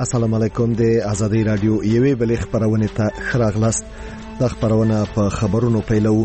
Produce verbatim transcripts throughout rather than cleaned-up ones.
السلام علیکم. د آزادۍ رادیو یوې بلې خبرونه ته ښه راغلاست. د خبرونه په خبرونو پیلو.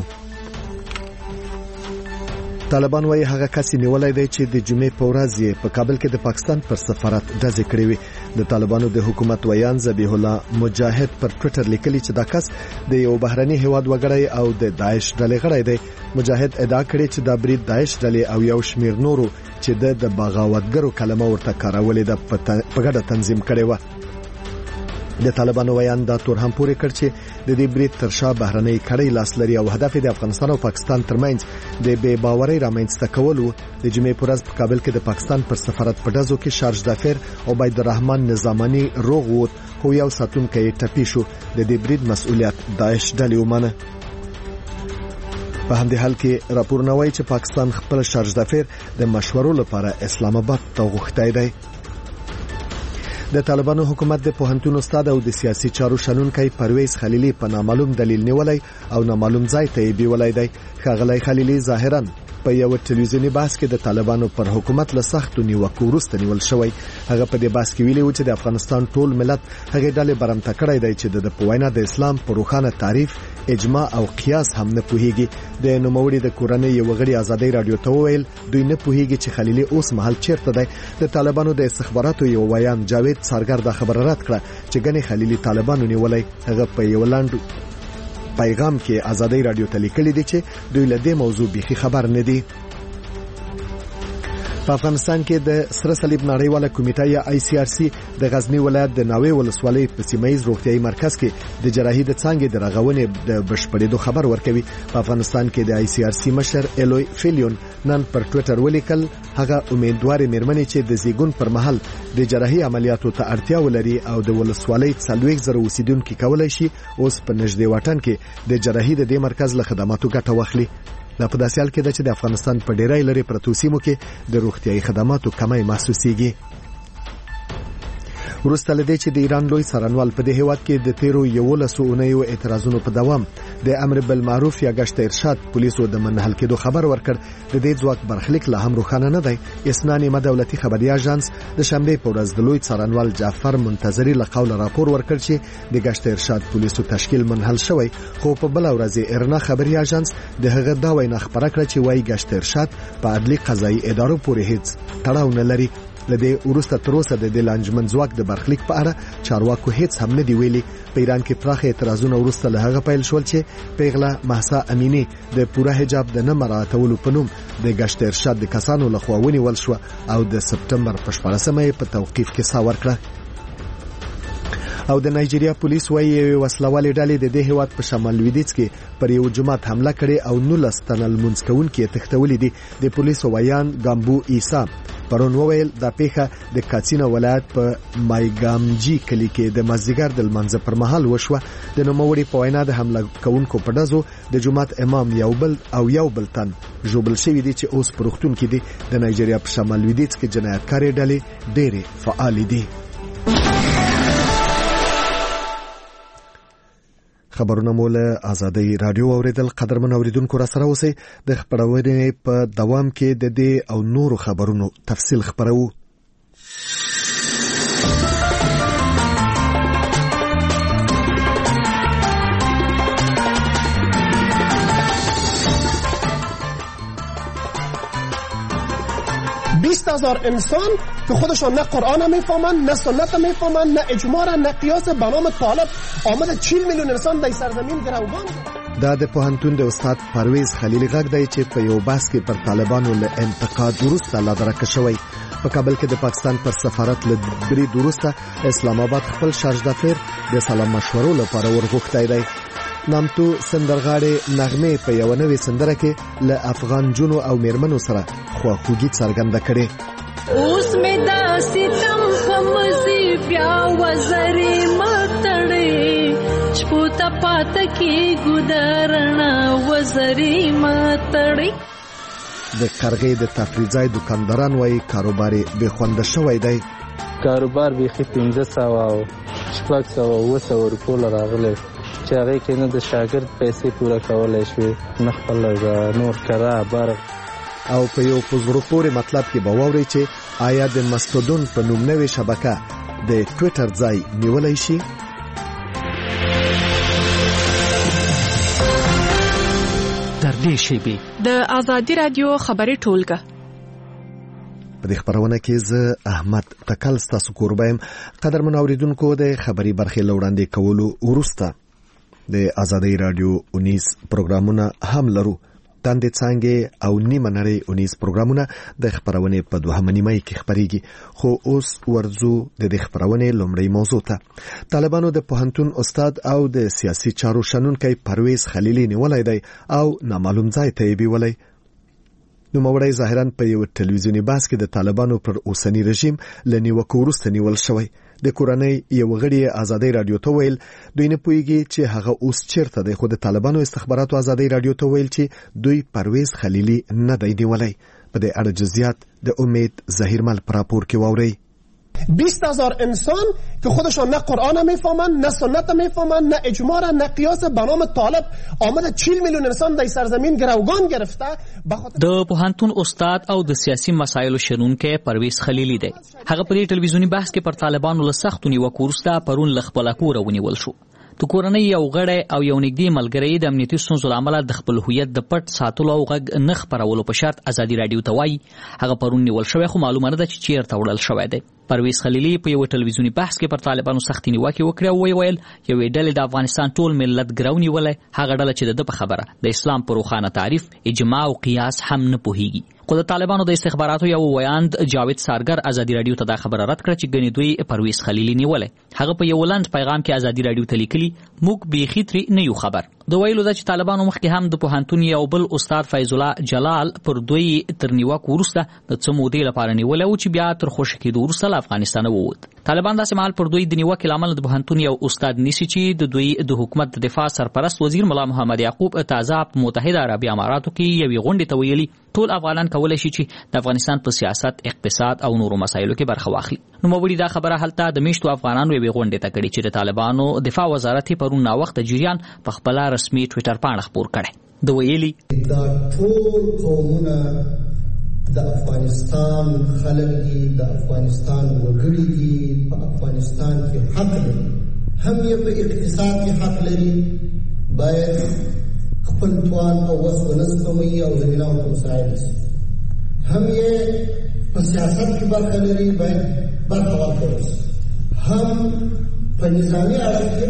طالبان وايي هغه کس نیولای دی چې د جمعې په ورځ یې په کابل کې د پاکستان پر سفارت ډزې کړې وي. د طالبانو د حکومت ویان ذبیح الله مجاهد پر ټوئیټر لیکلي چې دا کس د یو بهرني هیواد وګړی او د داعش ډلې غړی دی. مجاهد ادعا کړې چې دا برید داعش ډلې او یو شمیر نورو چې د بغاوتګرو کلمه ورته کارولې ده په ګډه تنظیم کړي و. د طالبانو ویان دا تور هم پورې کړ چې د دې برید تر شا بهرنۍ کړۍ لاس لري او هدف د افغانستان او پاکستان ترمنځ د بې باورۍ رامنځته کول و. د جمعې پر ورځ په کابل کې د پاکستان پر سفارت په ډزو کې شارج دافر او عبید الرحمن نظامانی روغ ووت خو یو ساتونکی ټپي شو. د دې برید مسؤلیت داعش ډلې ومنه. په همدې حال کې راپورونه وايي چې پاکستان خپل شارج دافر د مشورو لپاره اسلام آباد ته غوښتای دی. د طالبانو حکومت د پوهنتون استاد او د سیاسي چارو شنونکي پرویز خلیلی په نامعلوم دلیل نیولای او نامعلوم ځای ته بیولای دی. ښاغلی خلیلی ظاهرا په یو ټلویزیونی بحث کې د طالبانو پر حکومت له سختو نیوکو وروسته نیول شوی. هغه په دې بحث کې ویلي و چې د افغانستان ټول ملت هغه ډلې برمته کړی دی چې د پوینا د اسلام په روښانه تعریف اجماع او قیاس هم نه پوهیږي. د نوموړي د کورنۍ یو غړي آزادۍ رادیو ته وویل دوی نه پوهیږي چې خلیلی اوس مهال چیرته دی. د طالبانو د استخباراتو یو ویان جاوید سارګر دا خبره رد کړه چې ګنې خلیلی طالبانو نیولای. هغه په یو لاندو پیغام کې آزادۍ رادیو ته لیکلي دي چې دوی له دې موضوع بيخي خبر نه دي. په افغانستان کې د سره صلیب نړیواله کمیټه یا آی سی آر سی د غزنی ولایت د ناوې ولسوالۍ په سیمایي روغتيایي مرکز کې د جراحي د څانګې د رغونې د بشپړېدو خبر ورکوي. په افغانستان کې د آی سی آر سی مشر الوی فیلیون نن پر ټوئیټر ولیکل هغه امیدوارې مېرمنې چې د زیګون پر مهال د جراحي عملیاتو ته اړتیا ولري او د ولسوالۍ څلوېښت زره اوسیدونکو کولای شي اوس په نږدې وطن کې د جراحي د دې مرکز له خدماتو ګټه واخلي. دا په داسې حال کې ده چې د افغانستان په ډیری لري پرتو سیمو کې د روغتيایي خدماتو کمی محسوسيږي. وروسته لدې چې د ایران لوی څارنوال په دې هیواد کې د تیرو یولسو اونیو اعتراضونو په دوام د امر بالمعروف یا گشت ارشاد پولیسو د منحل کېدو خبر ورکړ. د دې ځواک برخلیک لا هم روښانه نه دی. اسنا نیمه دولتي خبري اژانس د شنبه په ورځ د لوی څارنوال جعفر منتظری له قوله راپور ورکړ چې د گشت ارشاد پولیسو تشکیل منحل شوی. خو په بل ورځ ارنا خبري اژانس د هغه دا وینا خبره کړه چې وايي گشت ارشاد په عدلي قضایي ادارو پورې هیڅ تړاو نه لري. لدې ورسته تر اوسه د لانجمن ځواک د برخلیک په اړه چارواکو هیڅ هم نه دی ویلي. په ایران کې پراخه اعتراضونه ورسته له هغه پیل شول چې پیغله مهسا امینی د پوره حجاب د نه مراعاتولو په نوم د گشت ارشاد د کسانو لخوا ونیول شو او د سپټمبر په شپاړسمه په توقیف کې سا ورکړه. او د نایجیریا پولیس وايي وسلوالې ډلې د دې هیواد په شمال لویدیځ کې پر یو جماعت حمله کړې او نولس تنه لمونځ کوونکي تښتولې دي. د پولیسو ویان ګامبو عیسی پرون وویل دا پیښه د کاتسینا ولایت په مایګامجی کلی کې د مازدیګر د لمانځه پر مهال وشوه. د نوموړي په وینا د حمله کوونکو په ډزو د جماعت امام یو بل او یو بل تن ژوبل شوی دي چې اوس پروختون کې دي. د نایجیریا په شمال لویدیځ کې جنایتکاري ډلې ډېرې فعال دي. خبرونه مول آزادۍ رادیو اوریدل. قدرمن اوریدونکو را سره اوسئ. د خبرونې په دوام کې د دې او نورو خبرونو تفصیل خبرو. بیست هزار انسان که خودشان نه قرآن میفهمن، نه سنت میفهمن، نه اجماع، نه قیاس، به نام طالب آمد چهل میلیون انسان در سرزمین گروگان. دا د پوهنتون د استاد پرویز خلیلی غږ دی چې په یو بحث کې پر طالبانو له انتقاد وروسته لادرکه شوی. په کابل کې د پاکستان پر سفارت له برید وروسته اسلام آباد خپل شارج دافر د سلام مشورو لپاره ورغوښتی دی. نامتو سندرغاړي نغمه په یو نوې سندره کې له افغان جنو او میرمنو سره خواخوږي څرګنده کړې. اوس مې د ستم خمزي بیا وزري ماتړې چپوتا پات کې ګدارنا وزري ماتړې. د کرغې د تفریح ځای دکانداران وايي کاروبار به خوند شوی دی. کاروبار به خې پنځه سوه او شپږ سوه اوه سوه روپو راغلی چې هغې کې نه د شاګرد پیسې پوره کولی شوې نه خپل نور کرا برق. او په یو په زړه پورې مطلب کې به واورئ چې آیا د مستودون په نوم نوې شبکه د ټویټر ځای نیولای شي. در دې شیبې د آزادي رادیو خبري ټولګه. په دې خبرونه کې زه احمد تکل ستاسو کوربایم. قدرمن اوریدونکو د خبري برخې لوړاندې کولو وروسته د آزادي رادیو اونیس پروګرامونه هم لرو. تاندې څنګه او نیمه نړۍ اونیس پروګرامونه د خبرونه په دوهمه نیمه کې خبريږي. خو اوس ورزو د دې خبرونه لومړی موضوع ته. طالبانو د پوهنتون استاد او د سیاسي چارو شنونکي پرویز خلیلی نیولای دی او نامعلوم ځای ته بیولای. نو موړی ظاهرا په یو ټلویزیونی بحث کې د طالبانو پر اوسنی رژیم لنیوکو وروسته نیول شوی. د کورنۍ یو غړي آزادي رادیو ته ویل دوی نه پوهیږي چې هغه اوس چیرته دی. خو د طالبانو استخباراتو آزادي رادیو ته ویل چې دوی پرویز خلیلی نه دی نیولای. په دې اړه جزئیات د امید ظهیرمل پر راپور کې واوري. بیست هزار انسان که خودشان نه قرآن میفهمن، نه سنت میفهمن، نه اجماع، نه قیاس، به نام طالب آمده چهل میلیون انسان در سرزمین گروگان گرفته. د پوهنتون استاد او د سیاسي مسایلو شنونکي پرویز خلیلی دی. هغه په دې ټلویزیونی بحث کې پر طالبانو له سختو نیوکو وروسته پرون له خپله کوره ونیول شو. د کورنۍ یو غړی او یو نږدې ملګری د امنیتي ستونزو له امله د خپل هویت د پټ ساتلو او غږ نه خپرولو په شرط آزادي رادیو ته وایي هغه پرون نیول شوی، خو معلومه نه ده چې چیرته وړل شوی دی. پرویز خلیلی په یو ټلویزیونی بحث کې پر طالبانو سختي نیوکې وکړې او ویل یوې ډلې د افغانستان ټول ملت ګرو نیولی، هغه ډله چې د په خبره د اسلام په روښانه تعریف، اجماع او قیاس هم نه پوهیږي. خو د طالبانو د استخباراتو یو ویاند جاوید سارګر آزادي رادیو ته دا خبره رد کړه چې ګنې دوی پرویز خلیلی نیولی. هغه په یو لنډ پیغام کې آزادي رادیو ته لیکلي موږ بیخي ترې نه یو خبر. د ویلو ده چې طالبانو مخکې هم د پوهنتون یو بل استاد فیض الله جلال پر دوی تر نیوکو وروسته د څه مودې لپاره نیولی و چې بیا تر خوشي کېدو وروسته له افغانستانه ووت. طالبان داسې مهال پر دوی د نیوکې له امله د پوهنتون یو استاد نیسي چې د دوی د حکومت د دفاع سرپرست وزیر ملا محمد یعقوب تازه په متحده عربي اماراتو کې یوې غونډې ته ویلي ټول افغانان کولی شي چې د افغانستان په سیاست، اقتصاد او نورو مسایلو کې برخه واخلي. نوموړي دا خبره هلته د میشتو افغانانو یوې غونډې ته کړې چې د طالبانو دفاع وزارت یې پرون ناوخته جریان په خپله رسمي ټویټر پاڼه خپور کړی. د ویلي دا ټول قومونه د افغانستان خلک دي، د افغانستان وګړي دي، په افغانستان کې حق لري، هم یې په اقتصاد کې حق لري، باید خپل توان او وس ونسپموي او زمینه ورته مساعد شي. هم یې په سیاست کې برخه لري، باید برخه واخلي. هم په نظامي اړخ کې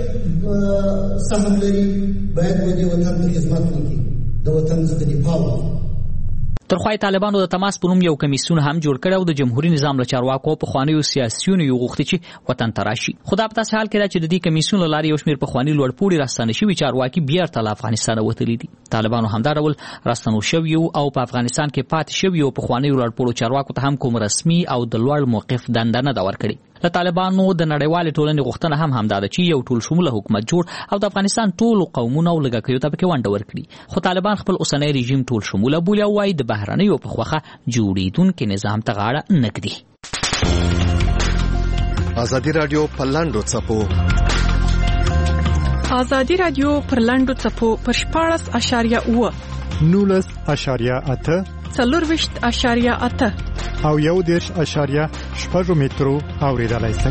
سهم لري، باید ودې وطن ته خدمت وکړي، د وطن څخه دفاع وکړي. ترخوای طالبانو د تماس په نوم یو کمیسیون هم جوړ کړی او د جمهوریت نظام له چارواکو پخوانیو سیاسیونو یې غوښتي چې وطن ته راشي. خو دا په داسې حال کې ده چې د دې کمیسیون له لارې یو شمېر پخواني لوړپوړي راستانه شوي چارواکي بیرته له افغانستانه وتلي دي. طالبانو همدا ډول راستنو شویو او په افغانستان کې پاتې شویو پخوانیو لوړپوړو چارواکو ته هم کوم رسمي او د لوړ موقف دنده نه ده ورکړې. له طالبانو د نړیوالې ټولنې غوښتنه هم همدا ده چې یو ټول شموله حکومت جوړ او د افغانستان ټولو قومونو او لږکیو ته پکې ونډه ورکړي. خو طالبان خپل اوسنی رژیم ټول شموله بولي او وایي د بهرنیو په خوښه جوړېدونکي نظام ته غاړه نه ږدي. آزادي رادیو پر لاندو څپو آزادي رادیو پر لاندو څپو پر شپاړس اشاریه اوه نولس اشاریه اته څلورویشت اشاریه اته او یو دېرش اشاریه شپږ مترو اورېدلای شئ.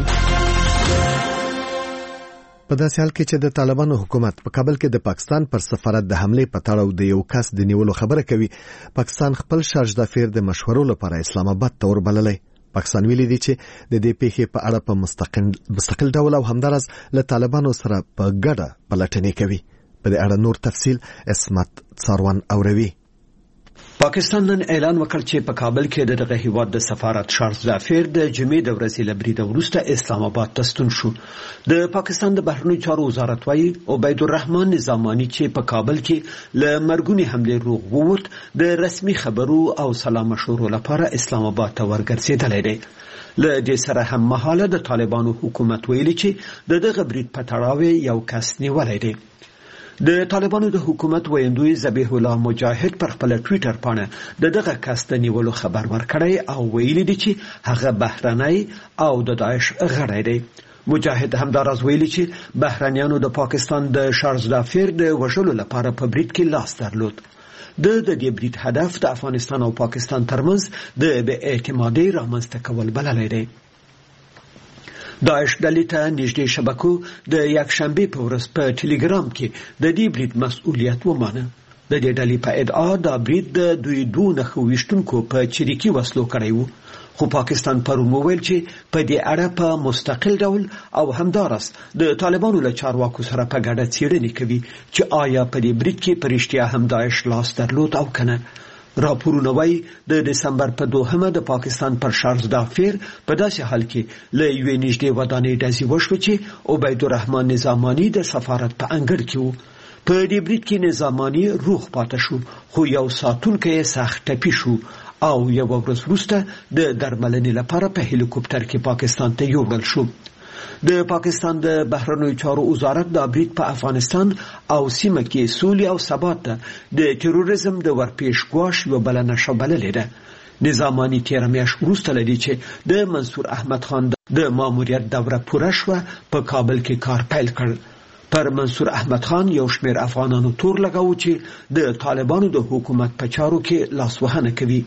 په داسې حال کې چې د طالبانو حکومت په کابل کې د پاکستان پر سفارت د حملې په تړاو د یو کس د نیولو خبره کوي، پاکستان خپل شارج دافیر د مشورو لپاره اسلام آباد ته وربللی. پاکستان ویلي دی چې د دې پیښې په اړه په مستقل مستقل ډول او همدارس له طالبانو سره په ګډه پلټنې کوي. په دې اړه نور تفصیل اسمت څاروان اوروي. پاکستان نن اعلان وکړ چې په کابل کې د دغه هیواد د سفارت شارج دافیر د جمعې د ورځې له بریده وروسته اسلام آباد ته ستون شو. د پاکستان د بهرنیو چارو وزارت وايي عبید الرحمن نظامانی چې په کابل کې له مرګونی حملې روغ ووت د رسمي خبرو او سلام مشورو لپاره اسلام آباد ته ورګرځېدلی دی. له دې سره هم مهاله د طالبانو حکومت ویلي چې د دغه برید په تړاو یو کس نیولی دی. د طالبانو د حکومت ویندوی ذبیح الله مجاهد پر خپل ټویټر باندې د دغه کس د نیولو خبر ورکړی او ویلي دی چې هغه بهرنی او د داعش غړی دی. مجاهد همداراز ویلي چې بهرنیانو د پاکستان د شارج دافیر د وژلو لپاره په برید کې لاس درلود. د دې برید هدف د افغانستان او پاکستان ترمنځ د بې اعتمادۍ رامنځته کول بللی دی. داعش ډلې ته نږدې شبکو د یکشنبه په ورځ په ټلګرام کې د دې برید مسؤلیت ومانه. د دې ډلې په ادعا دا برید د دوی دوه نښو ویشتونکو په چریکي وسلو کړی وو، خو پاکستان پرون وویل چې په دې اړه په مستقل ډول او همدارس د طالبانو له چارواکو سره په ګډه څېړنې کوي چې آیا په دې برید کې په رښتیا هم داعش لاس درلود او کنه. راپورونه وایي د دسمبر په دوهمه د پاکستان پر شارز دافیر په داسې حال کې له یوې نږدې ودانۍ ډزې وشوه چې عبیدالرحمن نظامانی د سفارت په انګړ کې وو. په دې برید کې نظامانی روغ پاتې شو، خو یو ساتونکی یې سخت ټپي شو او یو ورځ وروسته د درملنې لپاره په هلیکوپټر کې پاکستان ته یوړل شو. د پاکستان د بهرنیو چارو وزارت د برید په افغانستان او سیمه کې سولې او ثبات ته د تروریزم د ورپېښ ګواښ یوه بله نښه بللې ده. نظامانی تېره میاشت وروسته له دې چې د منصور احمد خان د ماموریت دوره پوره شوه په کابل کې کار پیل کړ. پر منصور احمد خان یو شمېر افغانانو تور لګاوه چې د طالبانو د حکومت په چارو کې لاسوهنه کوي.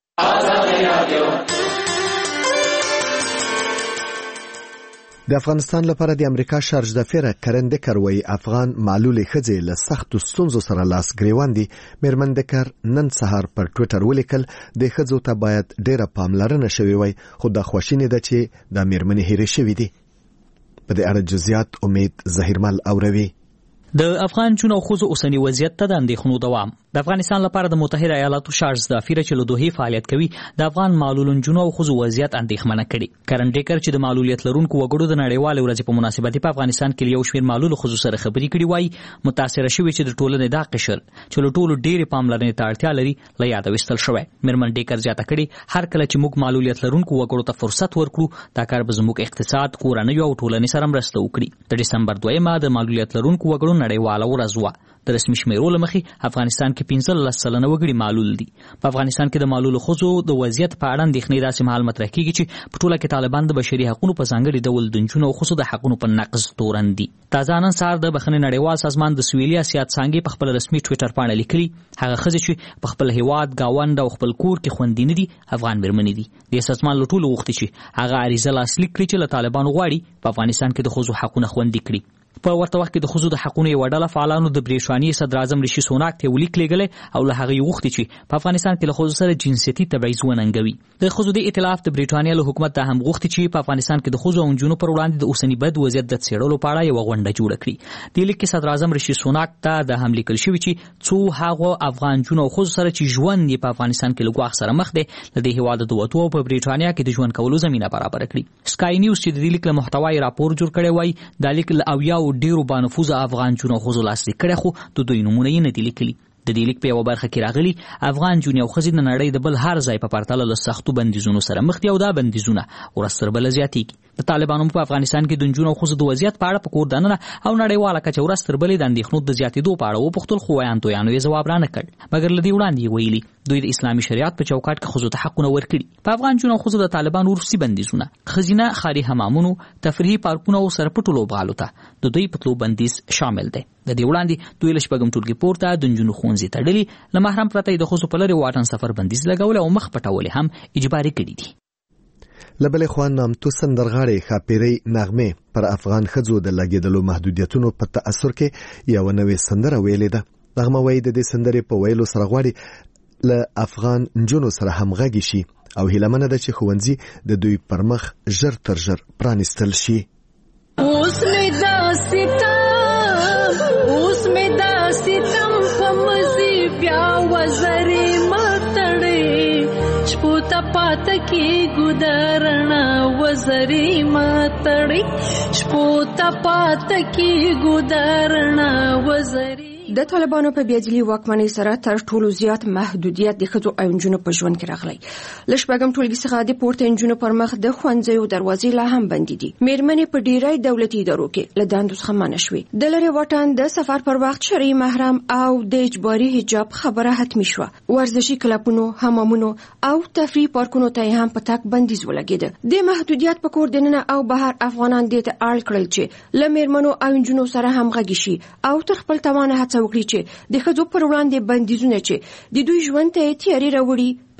د افغانستان لپاره د امریکا شارج دافیر کرن دکر وایي افغان معلولې ښځې له سختو ستونزو سره لاس ګریوان دي. میرمن دکر نن سهار پر ټویټر ولیکل د ښځو ته باید ډیره پاملرنه شوې وای، خو د خواشیني ده چې د میرمنې هېرې شوې دي. په دې اړه جزئیات امید ظهیرمل اوروي. د افغان جنو خوځو اوسنی وضعیت ته د اندېښنو دوام. د افغانستان لپاره د متحده ایالاتو شارج دافیر چې له دوحې فعالیت کوي د افغان معلولو جنو خوځو وضعیت اندېښمنه کړي. کرن ډیکر چې د معلولیت لرونکو وګړو د نړیوالې ورځې په مناسبت په افغانستان کې یو شمېر معلولو خوځو سره خبرې کړي وایي متاثره شوي چې د ټولنې دا قشر چې له ټولو ډېرې پاملرنې ته اړتیا لري له یاده ویستل شوی. میرمن ډیکر زیاته کړي هر کله چې موږ معلولیت لرونکو وګړو ته فرصت ورکړو دا کار به زموږ اقتصاد، کورنۍ او ټولنې سره مرسته وکړي. د ډسمبر دویمه د معلولیت لرونکو وګړو نړیواله ورځ وه. د رسمي شمیرو له مخې افغانستان کې پنځلس سلنه وګړي معلول دي. په افغانستان کې د معلولو ښځو د وضعیت په اړه اندېښنې داسې مهال مطرح کېږي چې په ټوله کې طالبان د بشري حقونو په ځانګړي ډول د نجونو او ښځو د حقونو په نقض تورن دي. تازه نن سهار د بخښنې نړیوال سازمان د سویلي اسیا څانګې په خپل رسمي ټویټر پاڼه لیکلي هغه ښځې چې په خپل هیواد، ګاونډ او خپل کور کې خوندي نه دي افغان میرمنې دي. د سازمان له ټولو غوښتي چې هغه عریضه لاسلیک کړي چې له طالبانو غواړي په افغانستان کې د ښځو حقونه خوندي کړي. په ورته وخت کې د ښځو د حقونو یوه ډله فعالانو د برېټانیې صدر اعظم ریشي سوناک ته ولیک لیږلی او له هغه یې غوښتي چې په افغانستان کې له ښځو سره جنسیتي تبعیض وننګوي. د ښځو د ائتلاف د برېټانیا له حکومت ته هم غوښتي چې په افغانستان کې د ښځو او نجونو پر وړاندې د اوسني بد وضعیت د څېړلو په اړه یوه غونډه جوړه کړي. دې لیک کې صدر اعظم ریشي سوناک ته د هم لیکل شوي چې څو هغو افغان نجونو او ښځو سره چې ژوند یې په افغانستان کې له ګواښ سره مخ دی له دې هېواده د وتو او په برېټانیا کې د ژوند کولو زمینه برابره کړي. سکای نیوز چې د دې لیک له محتوایي راپور جوړ کړی وایي دا لیک له اویاو ډېرو بانفوذه افغان جنو خوځو لاسلیک کړی خو د دوی نومونه یې نه دي لیکلي. د دې لیک په یوه برخه کې راغلي افغان جنې او ښځې د نړۍ د بل هر ځای په پرتله له سختو بندیزونو سره مخ دي او دا بندیزونه ورځ تر بله زیاتېږي. د طالبانو په افغانستان کې د نجونو او ښځو د وضعیت په اړه په کور دننه او نړیواله کچه ورځ تر بلې د اندېښنو د زیاتېدو په اړه وپوښتل خو ویان تویانو یې ځواب رانه کړ. مګر له دې وړاندې یې ویلي دوی د اسلامي شریعت په چوکاټ کې ښځو ته حقونه ورکړي. په افغان نجونو او ښځو د طالبانو وروستي بندیزونه ښځینه ښاري حمامونو، تفریحي پارکونه او سرپټو لوبغالو ته د دوی په تلو بندیز شامل دی. د دې وړاندې دوی له شپږم ټولګي پورته د نجونو ښوونځي تړلي، له محرم پرته د ښځو په لرې واټن سفر بندیز لګول او مخ پټول هم اجباري کړي دي. لبل خوان نامتو سندرغاړي خاپيري نغمه پر افغان ښځو د لګیدلو محدودیتونو په تاثر کې یو نوې سندره ویلې ده. نغمه وایي د دې سندرې په ویلو سره غواړي له افغان نجونو سره همغږي شي او هیلمنه ده چې ښوونځي د دوی پر مخ ژر تر ژر پرانیستل شي. اوس مې دا ستم اوس مې دا ستم په مزي بیا وزري متړې شپوتا پاته کې ګودرنا وزري متړې شپوتا پاته کې ګودرنا وزري. د طالبانو په بیاجلي واکمنۍ سره تر ټولو زیات محدودیت د ښځو او نجونو په ژوند کې راغلی. له شپږم ټولګي څخه د پورته نجونو پر مخ د ښوونځیو دروازې لا هم بندې دي. میرمنې په ډیری دولتي ادارو کې له دندو څخه منع شوې. د لرې واټن د سفر پر وخت شرعي محرم او د اجباري حجاب خبره حتمي شوه. ورزشي کلبونو، حمامونو او تفریح پارکونو ته هم په تک بندیز ولګېده. د محدودیت په کور دننه او بهر افغانان دې ته اړ کړل چې له میرمنو او نجونو سره همغږي شي او تر خپل توانه هڅه وکړي چې د ښځو پر وړاندې بندیزونه چې د دوی ژوند ته تیاري راوړي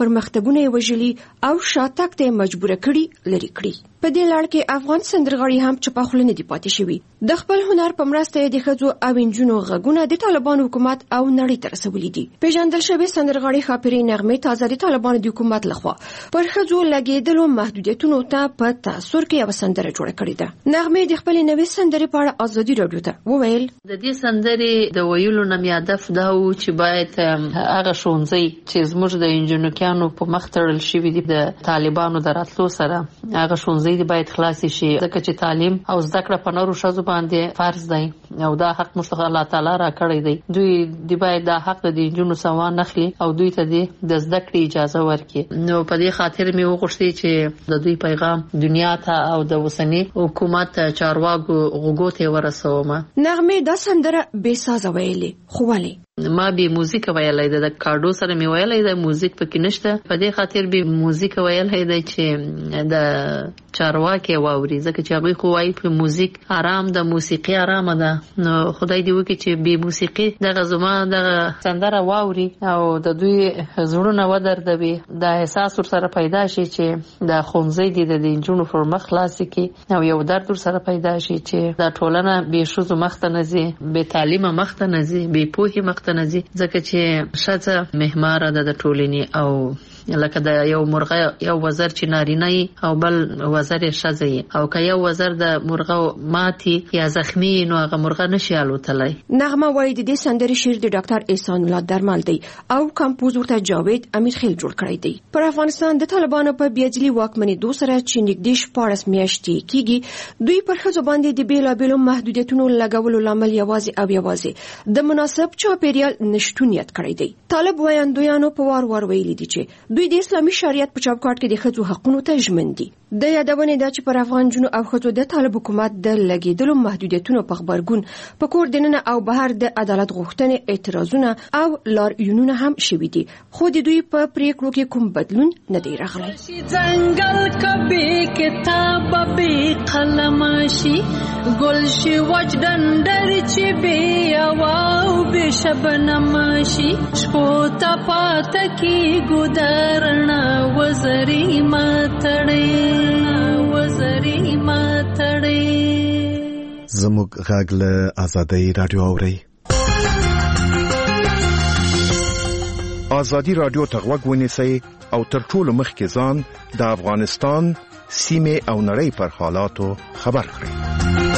پرمختګونه یې وژلي او شاتګ ته مجبور کړي لري کړي. په دې لړ کې افغان سندرغاړي هم چپه خوله نه دي پاتې شوي. د خپل هنر په مرسته د ښځو او نجونو غږونه د طالبانو حکومت او نړۍ ته رسولي دي. پیژندل شوی سندرغاړي ښاپیرې نغمې تازه د طالبانو د حکومت لخوا پر ښځو لګېدلو محدودیتونو ته په تاثر کې یوه سندره جوړه کړې ده. نغمې د خپلې نوې سندرې په اړه ازادي راډیو ته وویل د دې سندرې د ویلو نه مې هدف دا و چې باید هغه ښوونځي چې زموږ د انجونکیانو په مخ تړل شوي دي د طالبانو د راتلو سره هغه ښوونځي دی باید خلاص شي ځکه چې تعلیم او زده کړه په نورو ښځو باندې فرض دی او دا حق موږ ته الله تعالی را کړی دی. دوی دی باید دا حق د نجونو سوان نخلي او دوی ته د زده کړې اجازه ورکړي. نو په دې خاطر مې وغوښتي چې د دوی پیغام دنیا ته او د اوسني حکومت چارواکو غوږو ته ورسوم. نغمې دا سندره بې سازه ویلې خو ولې ما به موزیک ویلای د کارډو سره می ویلای د موزیک پکې نشته. په دې خاطر به موزیک ویلای د چې د چارواکي واوري ځکه چې هغه خو وايي په موزیک آرام د موسیقي آرام ده. نو خدای دې وکړي چې به موسیقي د غزما د سندره واوري او د دوی زړونه ودردوي د احساس سره پیدا شي چې د خونځي د دینجونو پر مخ خلاص کی او یو درد سره پیدا شي چې د ټولنه به شوز مخته نزي به تعلیم مخته نزي به پوهه مخته نزي ځکه چې شاته محمار ده د ټولنې او لکه د یو مرغه یو وزر چې نارینه او بل وزر ښځه او که یو وزر د مرغه ماتي یا زخمی نو هغه مرغه نشي الوتلای. نغمه وایي د دې سندرې شعر د ډاکټر احسان الله درمل دی او کمپوز ورته جاوید امیر خیل جوړ کړی دی. پر افغانستان د طالبانو په بیاجلي واکمنېدو سره چې نږدې شپاړس میاشتې کېږي دوی پر ښځو باندې د بېلابېلو محدودیتونو لګولو لامل یوازې او یوازې د مناسب چاپیریال نشتونیت کړی دی. طالب ویاندویانو په وار وار ویلي دي چې دوی د اسلامي شریعت په چوکاټ کې د ښځو حقونو ته ژمن دي. د یادونې دا چې پر افغان جنو او ښځو د طالب حکومت د لګېدلو محدودیتونو په خبرګون په کور دننه او بهر د عدالت غوښتنې اعتراضونه او لاریونونه هم شوي دي خو د دوی په پریکړو کې کوم بدلون نه دی راغلی. ځنګل کبه کتاب به قلم شي ګل شي وجدندر چې به او به شبنم شي شپو ته پات کی ګدارنا وزري ماتړې وزري ماتړې. زموږ غږ له آزادۍ رادیو اوري. آزادی رادیو ته غوږ ونیسئ او تر ټولو مخکې ځان د افغانستان سیمې او نړۍ پر حالاتو خبر کړئ.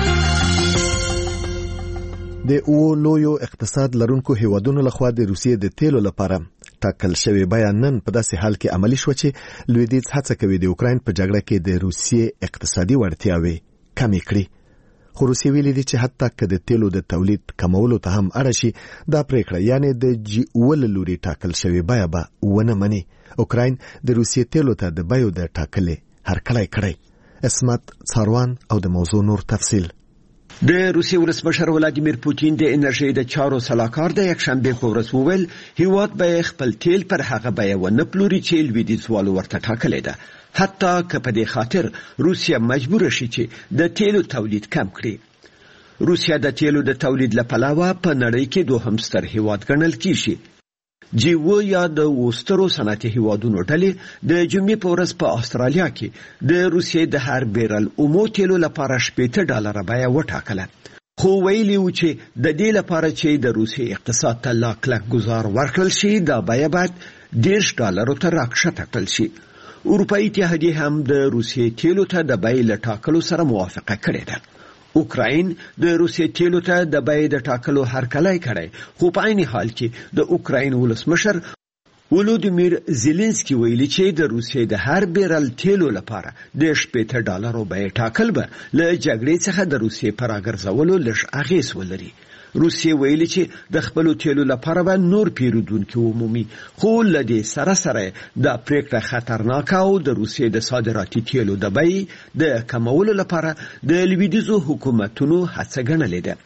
د او لویو اقتصاد لرونکو هیوادونو لخوا د روسیې د تیلو لپاره ټاکل شوی بیان نن په داسې حال کې عملی شو چې لویدیځ هڅه کوي د اوکراین په جګړه کې د روسیې اقتصادي وړتیاوې کمې کړي. خو روسیې ویلي دي چې حتی که د تیلو د تولید کمولو ته هم اړ شي دا پریکړه یعنی د جی اول لوري ټاکل شوی بیا به ونه مني. اوکراین د روسیې تیلو ته د بیو د ټاکلې هرکلی کړی. اسمت څاروان او د موضوع نور تفصیل. د روسیې ولسمشر ولادیمیر پوتین د انرژي د چارو سلاکار د یکشنبه په ورځ وویل هیواد به خپل تیل پر هغه بیه ونه پلوري چې لویدیځوالو ورته ټاکلې ده حتی که په دې خاطر روسیه مجبور شي چې د تیلو تولید کم کړي. روسیه د تیلو د تولید لپاره په نړۍ کې دوهم ستر هیواد ګڼل کیږي. جی او یا د وسترو صنعتي هیوادونو ډلې د جمعې په ورځ په استرالیا کې د روسیې د هر بیرل اومو تیلو لپاره شپږ ډالر بیه وټاکله. خو ویلي و چې د دې لپاره چې د روسیې اقتصاد ته لا کلک گزار ورکړل شي دا بیه باید دېرش ډالرو ته راکښته کړل شي. اروپایي اتحادیه هم د روسیې تیلو ته د بیې له ټاکلو سره موافقه کړې ده. اوکراین د روسیې تیلو ته د بیې د ټاکلو هرکلی کړی خو په عین حال کې د اوکراین ولسمشر ولودیمیر زيلنسکي ویلي چې د روسیې د هر بیرل تیلو لپاره د شپږ ډالرو بیه ټاکل به له جګړې څخه د روسیې پر راګرځولو لږ اغېز ولري. روسیې ویلي چې د خپل تیلو لپاره به نور پیرودونکي ومومي خو له دې سره سره د پریکړه خطرناک او د روسیې د صادراتي تیلو د بیې د کمولو لپاره د لویدیځو حکومتونو هڅه ګڼلې ده.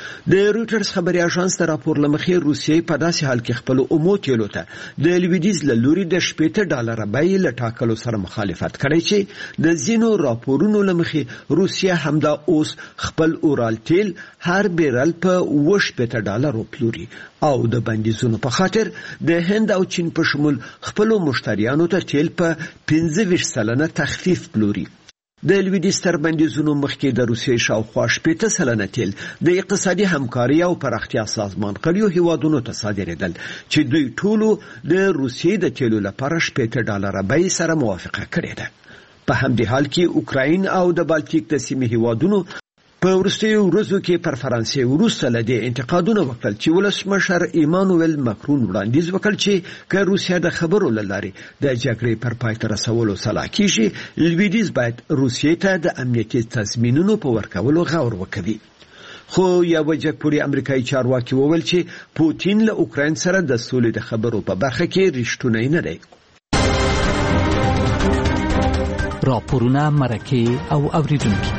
د رويټرز خبري اژانس د راپور لمخې روسیې په داسې حال کې خپل اومو تیلو ته د لویدیز له لوري د شپږ ډالر بیې له ټاکلو سره مخالفت کړی چې د زینو راپورونو لمخې روسیا همدا اوس خپل اورال تیل هر بیرل په وشپږ ډالر پلوري او د بندیزونو په خاطر د هند او چین په شمول خپل مشتریانو ته تیل په پنځه ویشت سلنه تخفیف پلوري. د لویدیز تر بندیزونو مخکې د روسیې شاوخوا شپږ سلنه تیل د اقتصادي همکاري او پراختیا سازمان کړیو هیوادونو ته صادرېدل چې دوی ټولو د روسیې د تیلو لپاره شپږ ډالر بیې سره موافقه کړې ده. په همدې حال کې اوکراین او د بالټیک د سیمې هیوادونو په وروستیو ورځو کې پر فرانسې وروسته له دې انتقادونه وکړل چې ولسمشر ایمانوئل ماکرون وړاندیز وکړ چې که روسیا د خبرو له لارې د جګړې پر پای ته رسولو سلا کیږي لویدیز باید روسیې ته د امنیتي تضمینونو په ورکولو غور وکړي. خو یو جګپوړي امریکایي چارواکي وویل چې پوتین له اوکراین سره د سولې د خبرو په برخه کې رښتونی نه دی. راپورونه مرکه او اوریدونکي.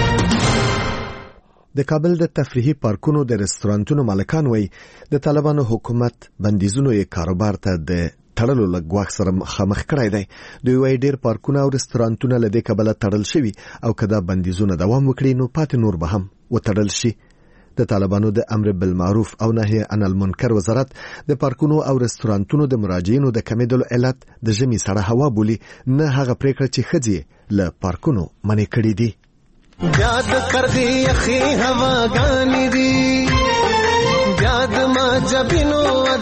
د کابل د تفریحي پارکونو د رستورانتونو مالکان وایي د طالبانو حکومت بندیزونو یې کاروبار ته د تړلو له ګواښ سره مخامخ کړی دی. دوی وایي ډېر پارکونه او رستورانتونه له دې کبله تړل شوي او که دا بندیزونه دوام وکړي نو پاتې نور به هم وتړل شي. د طالبانو د امر بالمعروف او نهي عن المنکر وزارت د پارکونو او رستورانتونو د مراجعینو د کمیدلو علت د ژمي سړه هوا بولي، نه هغه پریکړه چې ښځې له پارکونو منع کړي دي. یاد کر دی یخی هواګانی دی یاد ما جبینو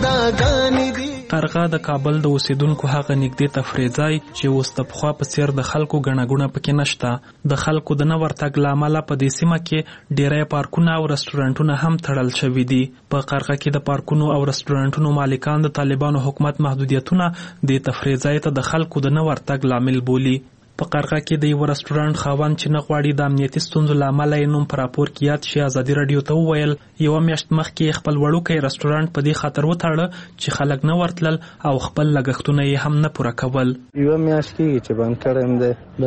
اداګانی دی. قرغه د کابل د اوسیدونکو هغه نږدې تفریح ځای چې اوس د پخوا په څیر د خلکو ګڼه ګوڼه پکې نشته. د خلکو د نه ورتګ له امله په دې سیمه کې ډیری پارکونه او رستورانتونه هم تړل شوي دي. په قرغه کې د پارکونو او رستورانتونو مالکان د طالبانو حکومت محدودیتونه د تفریح ځای ته د خلکو د نه ورتګ لامل بولي. په قرغه کې د یو رستورانت خاوند چې نه غواړي د امنیتي ستونزو له امله یې نوم په راپور کې یاد شي ازادي راډیو ته وویل یوه میاشت مخکې خپل وړوکی رستورانت په دې خاطر وتړه چې خلک نه ورتلل او خپل لګښتونه یې هم نه پوره کول. یوه میاشت کېږي چې بند کړی دی،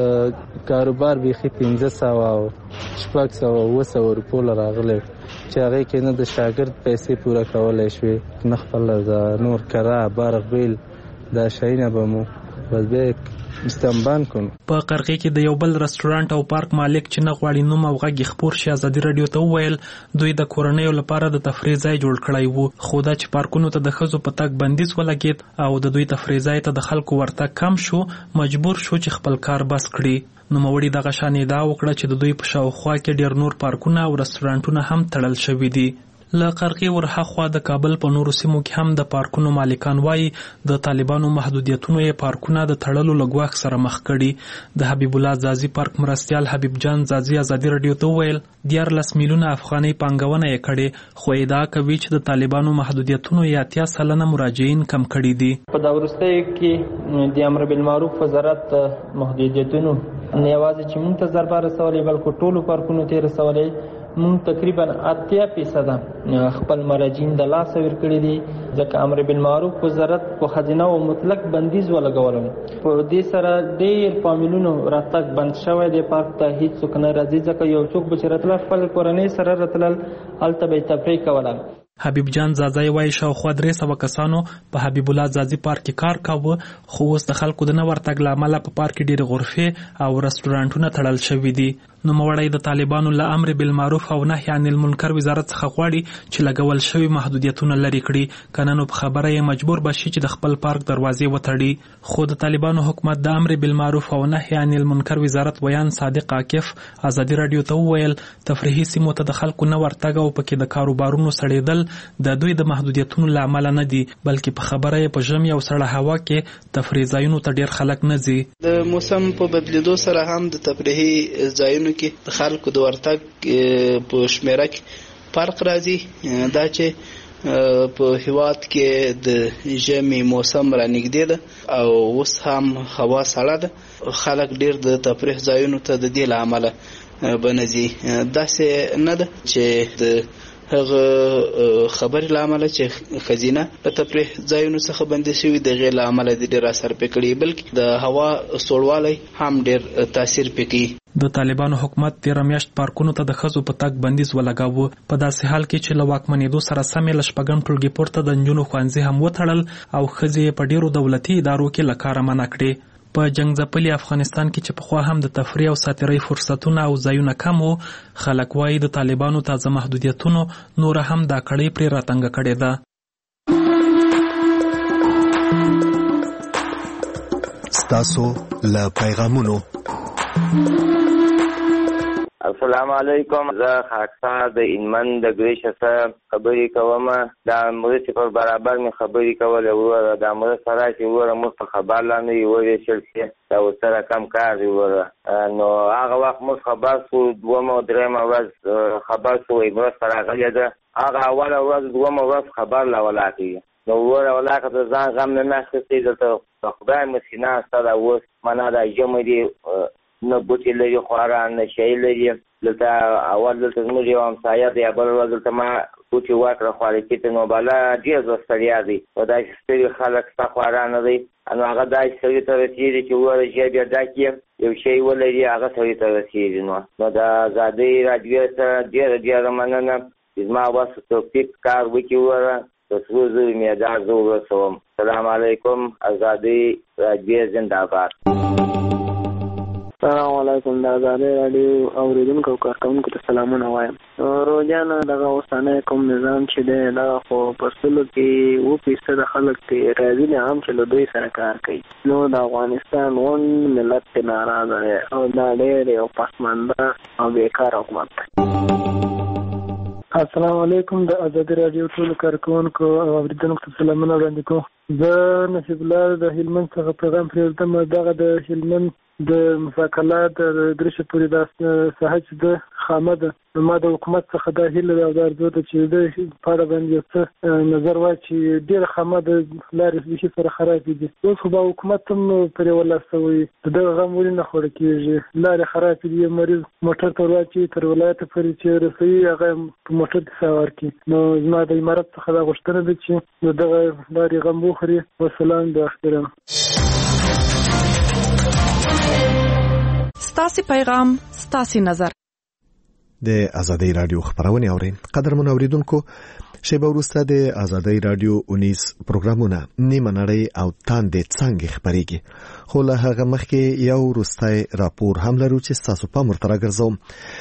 بس کاروبار بیخي پنځه سوه او شپږ سوه اووه سوه روپو له راغلی چې هغې کې نه د شاګرد پیسې پوره کولی شوې، نه خپل د نور کرا برق بیل دا شیونه به مو بس بیا استنبان کن. په قرغه کې د یو بل رستورانت او پارک مالک چې نه غواړي نوم او غږ خپور شي ازادي راډیو ته وویل دوی د کورنیو لپاره د تفریح ځای جوړ کړی وو، خو دا چې پارکونو ته د ښځو په تګ بندیز ولګېد او د دوی تفریح ځای ته د خلکو ورتګ کم شو، مجبور شو چې خپل کار بس کړي. نوموړي دغه شان ادعا وکړه چې د دوی په شاوخوا کې ډېر نور پارکونه او رستورانتونه هم تړل شوي دي. له قرغې ورهاخوا د کابل په نورو سیمو کې هم د پارکونو مالکان وایي د طالبانو محدودیتونو یې پارکونه د تړلو له ګواښ سره مخ کړي. د حبیب الله ځاځي پارک مرستیال حبیب جان ځاځي ازادي راډیو ته وویل دیارلس میلیونه افغانۍ پانګونه یې کړې، خو ادعا کوي چې د طالبانو محدودیتونو یې اتیا سلنه مراجعین کم کړي دي. په دا وروستیو کې د امر بالمعروف وزارت محدودیتونو نه یوازې چې موږ ته ضربه رسولې بلکې ټولو پارکونو ته یې رسولې. مونږ تقریبا اتیا فیصده خپل مراجعین د لاسه ورکړي دي ځکه امر بالمعروف وزارت په خزینه او مطلق بندیز ولګولم. په دې سره ډېر فامیلونو راتګ بند شوی دی، پارک ته هیڅوک نه راځي ځکه یو څوک به چې راتلل خپل کورنۍ سره راتلل هلته به یې تفریح کوله. حبیب جان ځاځی وایي شاوخوا درې سوه کسانو په حبیب الله ځاځي پارک کې کار کاوه، خو اوس د خلکو د نه ورتګ له امله په پارک کې ډېرې غرفې او رستورانتونه تړل شوي دي. نوموړی د طالبانو له امر بالمعروف او نهي عن المنکر وزارت څخه غواړي چې لګول شوي محدودیتونه لرې کړي، که نه نو په خبره یې مجبور به شي چې د خپل پارک دروازې وتړي. خو د طالبانو حکومت د امر بالمعروف او نهي عن المنکر وزارت ویان صادق عاکف ازادي راډیو ته وویل تفریحي سیمو ته د خلکو نه ورتګ او پکې د کاروبارونو سړېدل د دوی د محدودیتونو له امله نه دي، بلکې په خبره یې په ژمي او سړه هوا کې تفریح ځایونو ته ډېر خلک نه ځي. د موسم په بدلیدو سره هم د تفریحي ځایونو کې د خلکو د ورتګ په شمیره کې فرق راځي. دا چې په هیواد کې د ژمي موسم را نږدې ده او اوس هم هوا سړه ده، خلک ډېر د تفریح ځایونو ته د دې له امله به نه ځي. داسې نه ده چې د هغه خبرې لامل چې خزینه په تفریح ځایونو څخه بندي شوی د غیر عمل د ډیر اثر پکړي بلکې د هوا سوړوالی هم ډیر تاثیر پکړي. د طالبانو حکومت تیر میاشت پارکونو ته د ښځو په تګ بندیز ولګاوه په داسې حال کې چې له واکمنېدو سره سمې له شپږم ټولګي پورته د نجونو ښوونځي هم وتړل او ښځې په ډیرو دولتي ادارو کې له کاره منع کړې. په جنگ ځپلي افغانستان کې چې پخوا هم د تفریح او ساتیرۍ فرصتونه او ځایونه کم وو، خلک وایي د طالبانو تازه محدودیتونو نور هم دا کړۍ پرې راتنګه کړې ده. ستاسو له پیغامونو. السلام علیکم. زه خاکسار د انمن د ګریشه سره خبرې کوم. دا مرستې پر برابر مې خبرې کولې وروره. دا مرسته راشي وروره موږ په خبر لاندې یې وویشل شي دا ورسره کم کار دی وروره. نو هغه وخت موږ خبر شو دومه او درېیمه ورځ خبر شو مرسته راغلې ده. هغه اوله ورځ دومه ورځ خبر لا ولاکېږي. نو وروره ولاکه د ځان غم نه ناخیستې دلته په خدای مسکینه ستا دا اوس معنا دا ژمی دی نه بوټي لري خواره نه شی لري. دلته اول دلته زموږ یو همسایه دی بل ورځ دلته ما بوټي ورکړه خوارې کېته نو بله ډېر زه ستړیا دی په داسې ستړي خلک ستا خواره نه دی. نو هغه داسې سړي ته رسېږي چې ووایه ژبې ډک یو شی ولري هغه سړي ته رسېږي. نو نو د ازادۍ راډیو سره ډېره ډېره مننه چې زما وس توفیق کار وکړي وروره د سرو زرو معیار زه ورسوم. سلام علیکم. ازادۍ راډیو زنده باد. السلام علیکم. د ازادۍ راډیو اورېدونکو او کارکوونکو ته سلامونه وایم. روزانه دغه اوسنی کوم نظام چې دی دغه خو په سلو کې اووه فیصده خلک پرې راضي دي هم چې له دوی سره کار کوي. نو د افغانستان غونډ ملت پرې ناراضه دی او دا ډېر یو پسمانده او بېکاره حکومت دی. السلام علیکم. د ازادۍ راډیو ټولو کارکوونکو او اورېدونکو ته سلامونه وړاندې کوم. زه نصیب الله د هلمند څخه پیغام پرېږدم. دغه د هلمند د مساکلات د ګریشه پورې دا ساحه چې ده خامه ده. ما د حکومت څخه دا هیله ده او دا ارزو ده چې د په اړه باندې یو څه نظر وایي چې ډېره خامه ده لارې بیخي سره خرابې دي. اوس خو به حکومت هم پرې ولاسوي د دغه غم ولې نه خوړه کېږي. لارې خرابې دي. یو مریض موټر ته ورواچوي تر ولایته پورې چې رسوي هغه په موټر کې سوار کړي. نو زما د امارت څخه دا غوښتنه ده چې د دغه لارې غم وخوري. والسلام د احترام. ستاسو پیغام ستاسو نظر. د ازادۍ رادیو خبرونه اورئ. قدرمن اوریدونکو شیبه وروسته د ازادۍ رادیو اونیس پروګرامونه نیمه نړۍ او تاندې څنګه خبريږي. خو له هغه مخکې یو وروستی راپور هم لرو چې تاسو په مرتبه ګرځوم.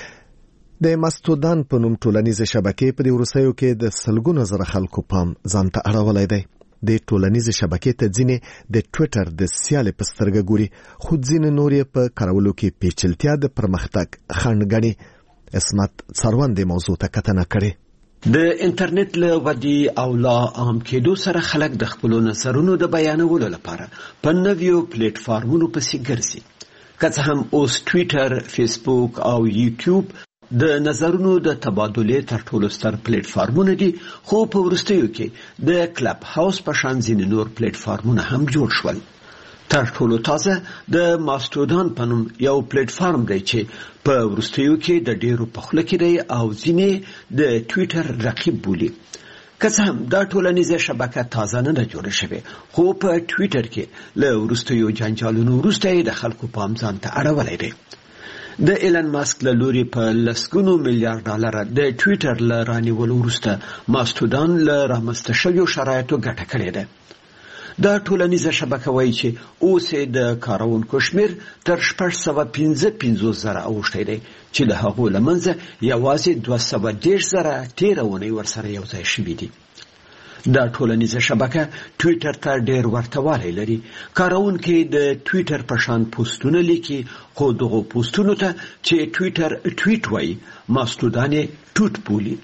د ماستودان په نوم ټولنیزه شبکې په وروستیو کې د سلګونو زره خلکو پام ځان ته اړولای دی. د ټولنیزې شبکې ته ځینې د ټویټر د سیالې په سترګه ګوري خو ځینې نور یې په کارولو کې پیچلتیا د پرمختګ خنډ ګڼي. اسمت څروند موضوع ته کتنه کړې. د انټرنیټ له ودی او لا عام کېدو سره خلک د خپل نظرونو د بیانولو لپاره په نویو پلیټ فارمونو پسې ګرځي. که څه هم اوس ټویټر، فیسبوک او یوټیوب د نظرونو د تبادلې تر ټولو ستر پلیټ فارمونه دي، خو په وروستیو کې د کلب هاوس په شان ځینې نور پلیټ فارمونه هم جوړ شول. تر ټولو تازه د ماستودان په نوم یو پلیټ فارم دی چې په وروستیو کې د ډیرو په خوله کې دی او ځینې د ټویټر رقیب بولي. که څه هم دا ټولنیزه شبکه تازه نه ده جوړه شوې، خو په ټویټر کې له وروستیو جنجالونو وروسته د خلکو پام ځان ته اړولی دی. د ایلن ماسک له لوري په لسګونو میلیارډ ډالر د ټویټر له رانیولو وروسته ماستودان له رامنځته شویو شرایطو ګټه کړې ده. دا ټولنیزه شبکه وایي چې اوس د کارونکو شمیر تر شپږ سوه پنځه پنځوس زره اوښتی دی چې د هغو له منځه یوازې دوه سوه دېرش زره تېره اونۍ ورسره یو ځای شوي دي. دا ټولنیزه شبکه ټویټر ته ډېر ورتهوالی لري. کارونکي د ټویټر په شان پوسټونه لیکي، خو دغو پوسټونو ته چې ټویټر ټویټ وایي ماستودان یې ټوټ بولي.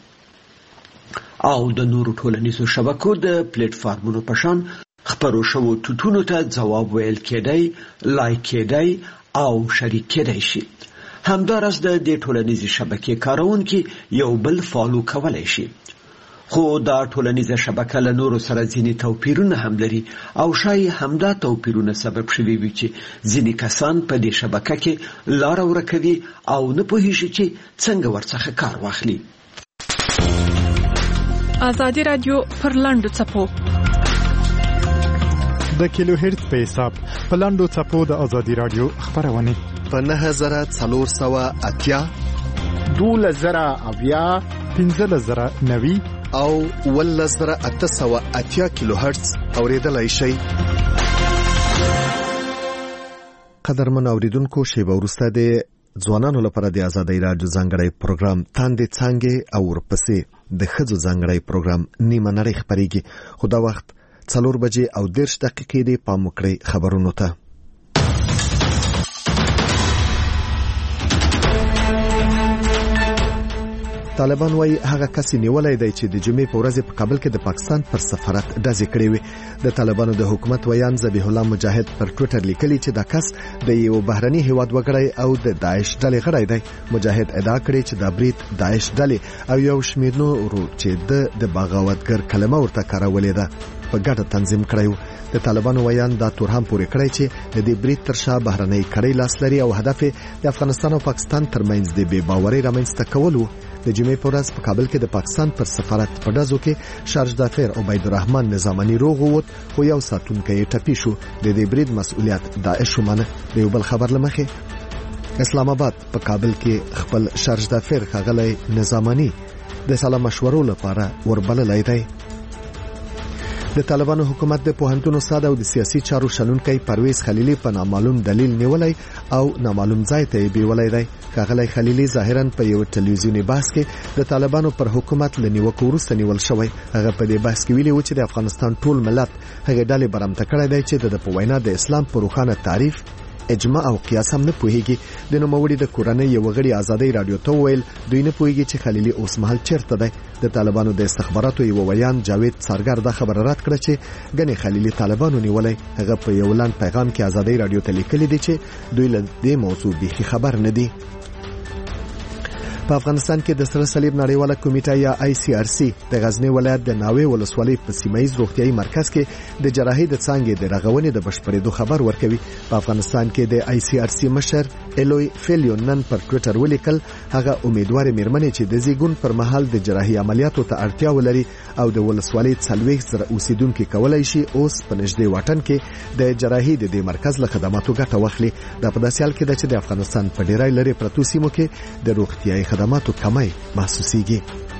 او د نورو ټولنیزو شبکو د پلیټ فارمونو په شان خپرو شوو ټوټونو ته ځواب ویل کېدی، لایک کېدی او شریک کېدی شي. همداراز د دې ټولنیزې شبکې کارونکي یو بل فالو کولی شي. خو دا ټولنیزه شبکه له نورو سره ځینې توپیرونه هم لري او شاید همدا توپیرونه سبب شوي وي چې ځینې کسان په دې شبکه کې لاره ورکوي او نه پوهیږي چې څنګه ورڅخه کار واخلي. ازادي رادیو پر لاندو چپو د کیلو هرتز په حساب په لاندو چپو د ازادي رادیو خبرونه په نه زره څلور سوه اتیا دوله زره اویا پنځه زره نوي او ول زره اته سوه اتیا کیلو هرتز اوریدلای شي. قدرمن اوریدونکو شیبه وروسته د ځوانانو لپاره د ازادي رادیو ځانګړی پروګرام تاندې څنګه او ورپسې د ښځو ځانګړی پروګرام نیمه نړۍ خبرېږي. خو دا وخت څلور بجې او دېرش دقیقې دی. پام وکړئ خبرونو ته. طالبان وايي هغه کس نیولای دی چې د جمعې په ورځ په کابل کې د پاکستان پر سفارت ډزې کړې وي. د طالبانو د حکومت ویان ذبیح الله مجاهد پر ټوئیټر لیکلي چې دا کس د یو بهرني هیواد وګړی او د داعش ډلې غړی دی. مجاهد ادعا کړې چې دا برید داعش ډلې او یو شمېر نورو چې د بغاوتګر کلمه ورته کارولې ده په ګډه تنظیم کړی. د طالبانو ویان دا تور هم پورې کړی چې د دې برید تر شا بهرنۍ کړۍ لاس لري او هدف د افغانستان او پاکستان ترمنځ د بې باورۍ رامنځته کول و. د جمعې په ورځ په کابل کې د پاکستان پر سفارت په ډزو کې شارج دافیر عبید الرحمن نظامني روغ ووت خو یو ساتونکی یې ټپي شو. د دې برید مسؤلیت داعش ومنه. د یو بل خبر لمخې اسلام آباد په کابل کې خپل شارج دافیر ښاغلی نظامني د سلا مشورو لپاره وربللی دی. د طالبانو حکومت د پوهنتون استاد او د سیاسي چارو شنونکي پرویز خلیلی په نامعلوم دلیل نیولای او نامعلوم ځای ته بیولای دی. ښاغلی خلیلی ظاهرا په یو ټلویزیونی بحث کې د طالبانو پر حکومت لنیوکو وروسته نیول شوی. هغه په دې بحث کې ویلي و چې د افغانستان ټول ملت هغه ډلې برمته کړی دی چې د په وینا د اسلام پر روښانه تعریف اجماع او قیاس هم نه پوهیږي. د نوموړي د کورنۍ یو غړي ازادي رادیو ته ویل دوی نه پوهیږي چې خلیلی اوس مهال چیرته دی. د طالبانو د استخباراتو یو ویان جاوید سارګر دا خبر رد کړ چې غني خلیلی طالبانو نیولای. هغه په یو لاند پیغام کې ازادي رادیو ته لیکلي دي چې دوی له دې موضوع بيخي خبر نه دي. په افغانستان کې د سره صلیب نړیواله کمیټه یا آی سی آر سی د غزنی ولایت د ناوې ولسوالۍ په سیمایي روغتيایي مرکز کې د جراحي د څانګې د رغونې د بشپړېدو خبر ورکوي. په افغانستان کې د آی سی آر سی مشر الوی فیلیون نن پر ټوئیټر ولیکل هغه امیدوار میرمنې چې د زیګون پر مهال د جراحي عملیاتو ته اړتیا ولري او د ولسوالۍ څلوېښت زره اوسیدونکو کولای شي اوس په نږدې واټن کې د جراحي د دې مرکز له خدماتو ګټه واخلي. دا په داسې حال کې ده چې د افغانستان په ډیری لرې پرتو سیمو کې د روغتيایي خدماتو کمی محسوسیږي.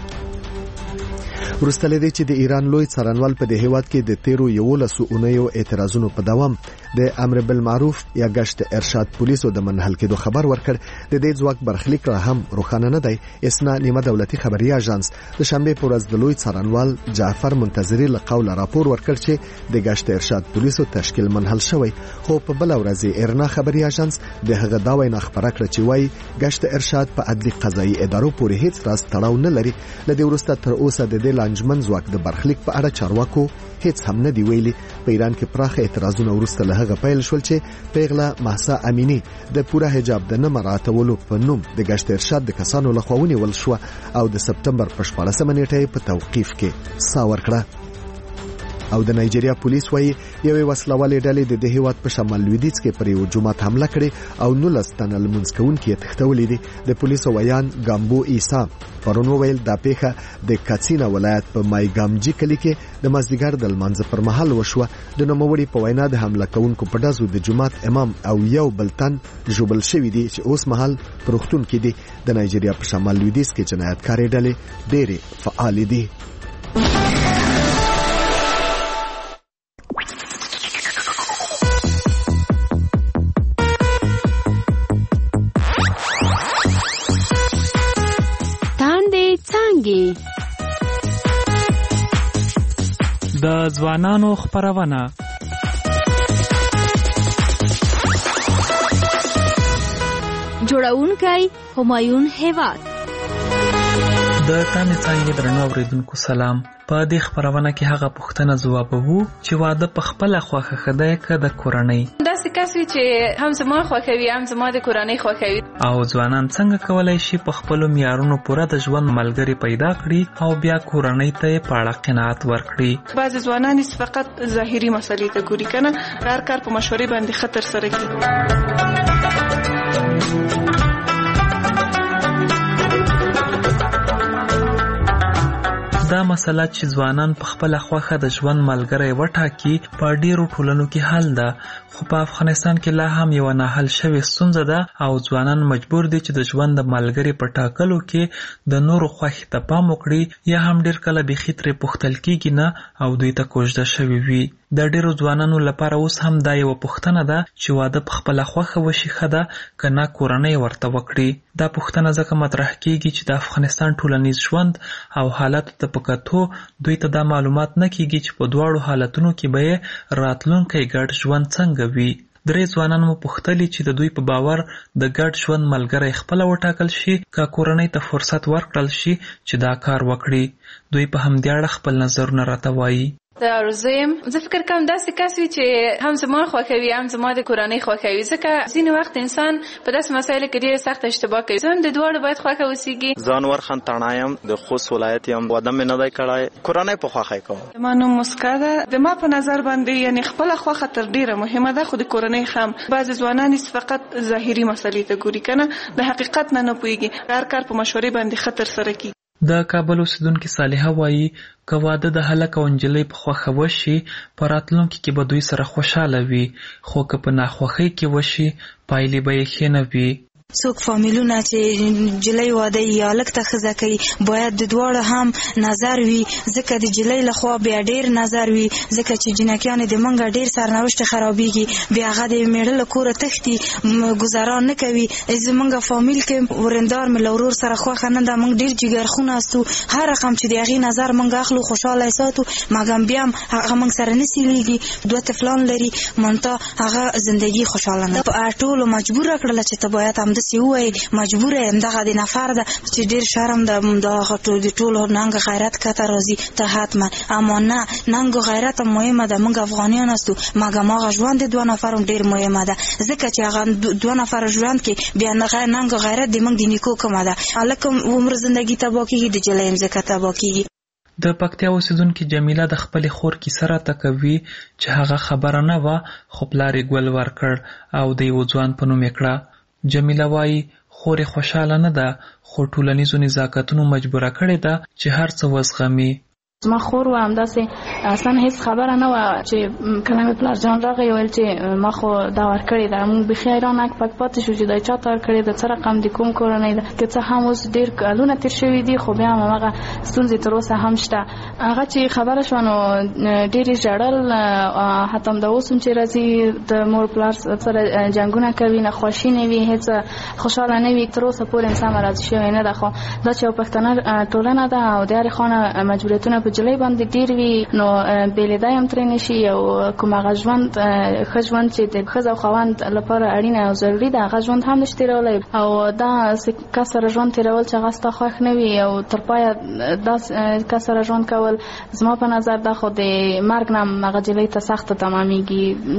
ورسته لدی چې د ایران لوی څارنوال په د هیواد کې د تیرو یولسو اونیو اعتراضونو په دوام د امر بالمعروف یا گشت ارشاد پولیسو د منحل کېدو خبر ورکړ. د دې ځواک برخلیک را هم روښانه نه دی. اسنا نیمه دولتي خبري اژانس د شنبه پر ورځ د لوی څارنوال جعفر منتظری له قوله راپور ورکړ چې د گشت ارشاد پولیسو تشکیل منحل شوی. خو په بل ورځ ارنا خبري اژانس د هغه دا وینا خبره کړه چې وایي گشت ارشاد په عدلي قضایي ادارو پورې هیڅ راز تړاو نه لري. ل دې ورسته تر اوسه د دې لانجمن ځواک د برخلیک په اړه چارواکو هیڅ هم نه دی ویلي. په ایران کې پراخه اعتراضونه ورسته له هغه پیل شول چې پیغله مهسا امینی د پوره حجاب د نه مراعاتولو په نوم د گشت ارشاد د کسانو له خوا ونیول شو او د سپتمبر په شپاړسمه نیټه په توقیف کې سا ورکړه. او د نایجیریا پولیس وایي یوې وسلوالې ډلې د هیواد په شمال لویدیځ کې پر یو جومات حمله کړې او نولس تنه لمونځ کوونکي تښتولي دي. د پولیسو ویان ګامبو عیسی پرون وویل دا پیښه د کاتسینا ولایت په مایګامجي کلي کې د مازدیګر د لمانځه پر مهال وشوه. د نوموړي په وینا د حمله کوونکو په ډزو د جومات امام او یو بل تن ژوبل شوي دي چې اوس مهال په روغتون کې دي. د نایجیریا په شمال لویدیځ کې جنایتکارې ډلې ډېرې فعالې دي. د ځوانانو خبرونه جوړونکی همایون هیواد. د تانه څنګه درنو اوریدونکو سلام. په دې خبرونه کې هغه پوښتنه ځوابوو چې واده په خپل خوخه خدای ک د کورنۍ داسې کسي چې هم زما خوښوي هم زما د کورنۍ خوښوي. او ځوانان څنګه کولای شي په خپل معیارونو پوره د ژوند ملګری پیدا کړي او بیا کورنۍ ته په اړه قناعت ورکړي. بعض ځوانان فقط ظاهري مسلې ته ګوري کنه هر کار په مشورې باندې خطر سره کوي. دا مسله چې ځوانان په خپل خوخه د ژوند ملګری وټاکي په ډیرو ټولنو کې حل ده، خو په افغانستان کې لا هم یو نه حل شوی ستونزه ده او ځوانان مجبور دي چې د ژوند د ملګری په ټاکلو کې د نورو خوښې ته پام وکړي یا هم ډیر کله بیخي ترې پوښتل کېږي نه او دوی ته کوژده شوي وي. د ډیرو ځوانانو لپاره اوس هم دا یوه پوښتنه ده چې واده په خپله خوښه وشي ښه ده که نه کورنۍ ورته وکړي. دا پوښتنه ځکه مطرح کېږي چې د افغانستان ټولنیز ژوند او حالاتو ته په کتو دوی ته دا معلومات نه کېږي چې په دواړو حالتونو کې به یې راتلونکی ګډ ژوند څنګه وي. درې ځوانان مو پوښتلي چې د دوی په باور د ګډ ژوند ملګری خپله وټاکل شي که کورنۍ ته فرصت ورکړل شي چې دا کار وکړي. دوی په همدې اړه خپل نظرونه راته وایي. د ارزویم زه فکر کوم داسې کس وي چې هم زما خوښوي هم زما د کورنۍ خوښوي، ځکه ځینې وخت انسان په داسې مسایلو کې ډېره سخته اشتباه کوي. زه هم د دواړو باید خوښه اوسېږي. زه انور خان تڼا یم، د خوست ولایت یم. واده مې نه دی کړی، کورنۍ په خوښه یې کوم. زما نوم مسکا ده. د ما په نظر باندې یعنې خپله خوښه تر ډېره مهمه ده، خو د کورنۍ هم بعضې ځوانان فقط ظاهري مسلې ته ګوري که نه د حقیقت نه نه پوهېږي. هر کار په مشورې باندې ښه ترسره کېږي. د کابل اوسیدونکي صالحه وایي که واده د هلک او نجلۍ په خوښه وشي په راتلونکي کې به دوی سره خوشحاله وي، خو که په ناخوښۍ کې وشي پایلې به یې ښې نه وي. څوک فامیلونه چې نجلۍ واده یا هلک ته ښځه کوي باید د دواړو هم نظر وي، ځکه د نجلۍ لخوا بیا ډېر نظر وي، ځکه چې جنکیانې د موږ ډېر سرنوشت خرابېږي، بیا هغه د میړه له کوره تښتي ګزاران نه کوي. زموږ فامیل کې ورندار مې له ورور سره خوښه نه ده، موږ ډېر جګرخونه استو، هر رقم چې د هغې نظر موږ اخلو خوشحاله یې ساتو، مګم بیا هم هغه موږ سره نه سیلیږي. دوه طفلان لري، منتها هغه زندګي خوشحاله نه. په ټولو مجبوره کړله چې ته باید همداسې ووایي مجبوره یم، دغه د نفر ده چې ډېر شرم ده دغه د ټولو ننګ غیرت کته راځي ته حتما. اما نه، ننګ غیرت هم مهمه ده، موږ افغانیان هستو، مګم هغه ژوند د دوه نفر هم ډېر مهمه ده، ځکه چې هغه دوه نفر ژوند کې بیا ننګ غیرت د موږ د نیکو کومه ده. هلک هم عمر زندګي تباه کېږي، د نجلۍ هم ځکه تباه کېږي. د پکتیا اوسیدونکي جمیله د خپلې خور کیسه راته کوي چې هغه خبره نه وه خو پلار یې ګل ورکړ او د یوه ځوان په نوم یې کړه. جمیله وایي خور یې خوشحاله نه ده خو ټولنیزو نزاکتونو مجبوره کړې ده چې هر څه وزغمي. زما خور و همداسې اصلا هیڅ خبره نه وه چې کله مې پلار جان راغی ویل چې ما خو دا ورکړې ده. موږ بیخي حیران اک پک پاتې شو چې دا چا ته ورکړې ده، څه رقم د کوم کورنۍ ده، که څه هم اوس ډېر کلونه تېر شوي دي خو بیا هم هماغه ستونزې تر اوسه هم شته. هغه چې خبره شوه نو ډېر یې ژړل، حتی همدا اوس هم چې راځي د مور پلار سره جنګونه کوي، ناخواشي نه وي، هېڅ خوشحاله نه وي، تر اوسه پورې انسان راضي شوی نه ده. خو دا چې یو پښتنه ټولنه ده او د هرې خوا مجبوریتونه جلۍ باندې ډیر وي نو بېلېدا هم ترې نشي. او کوم هغه ژوند ښه ژوند چې د ښځه او خاوند لپاره اړینه او ضروري ده هغه ژوند هم نشي تېرولی، او دا کس سره ژوند تېرول چې هغه ستا خوښ نه وي او تر پایه دا کس سره ژوند کول زما په نظر دا خو د مرګ نه هم هغه جلۍ ته سخته تمامیږي،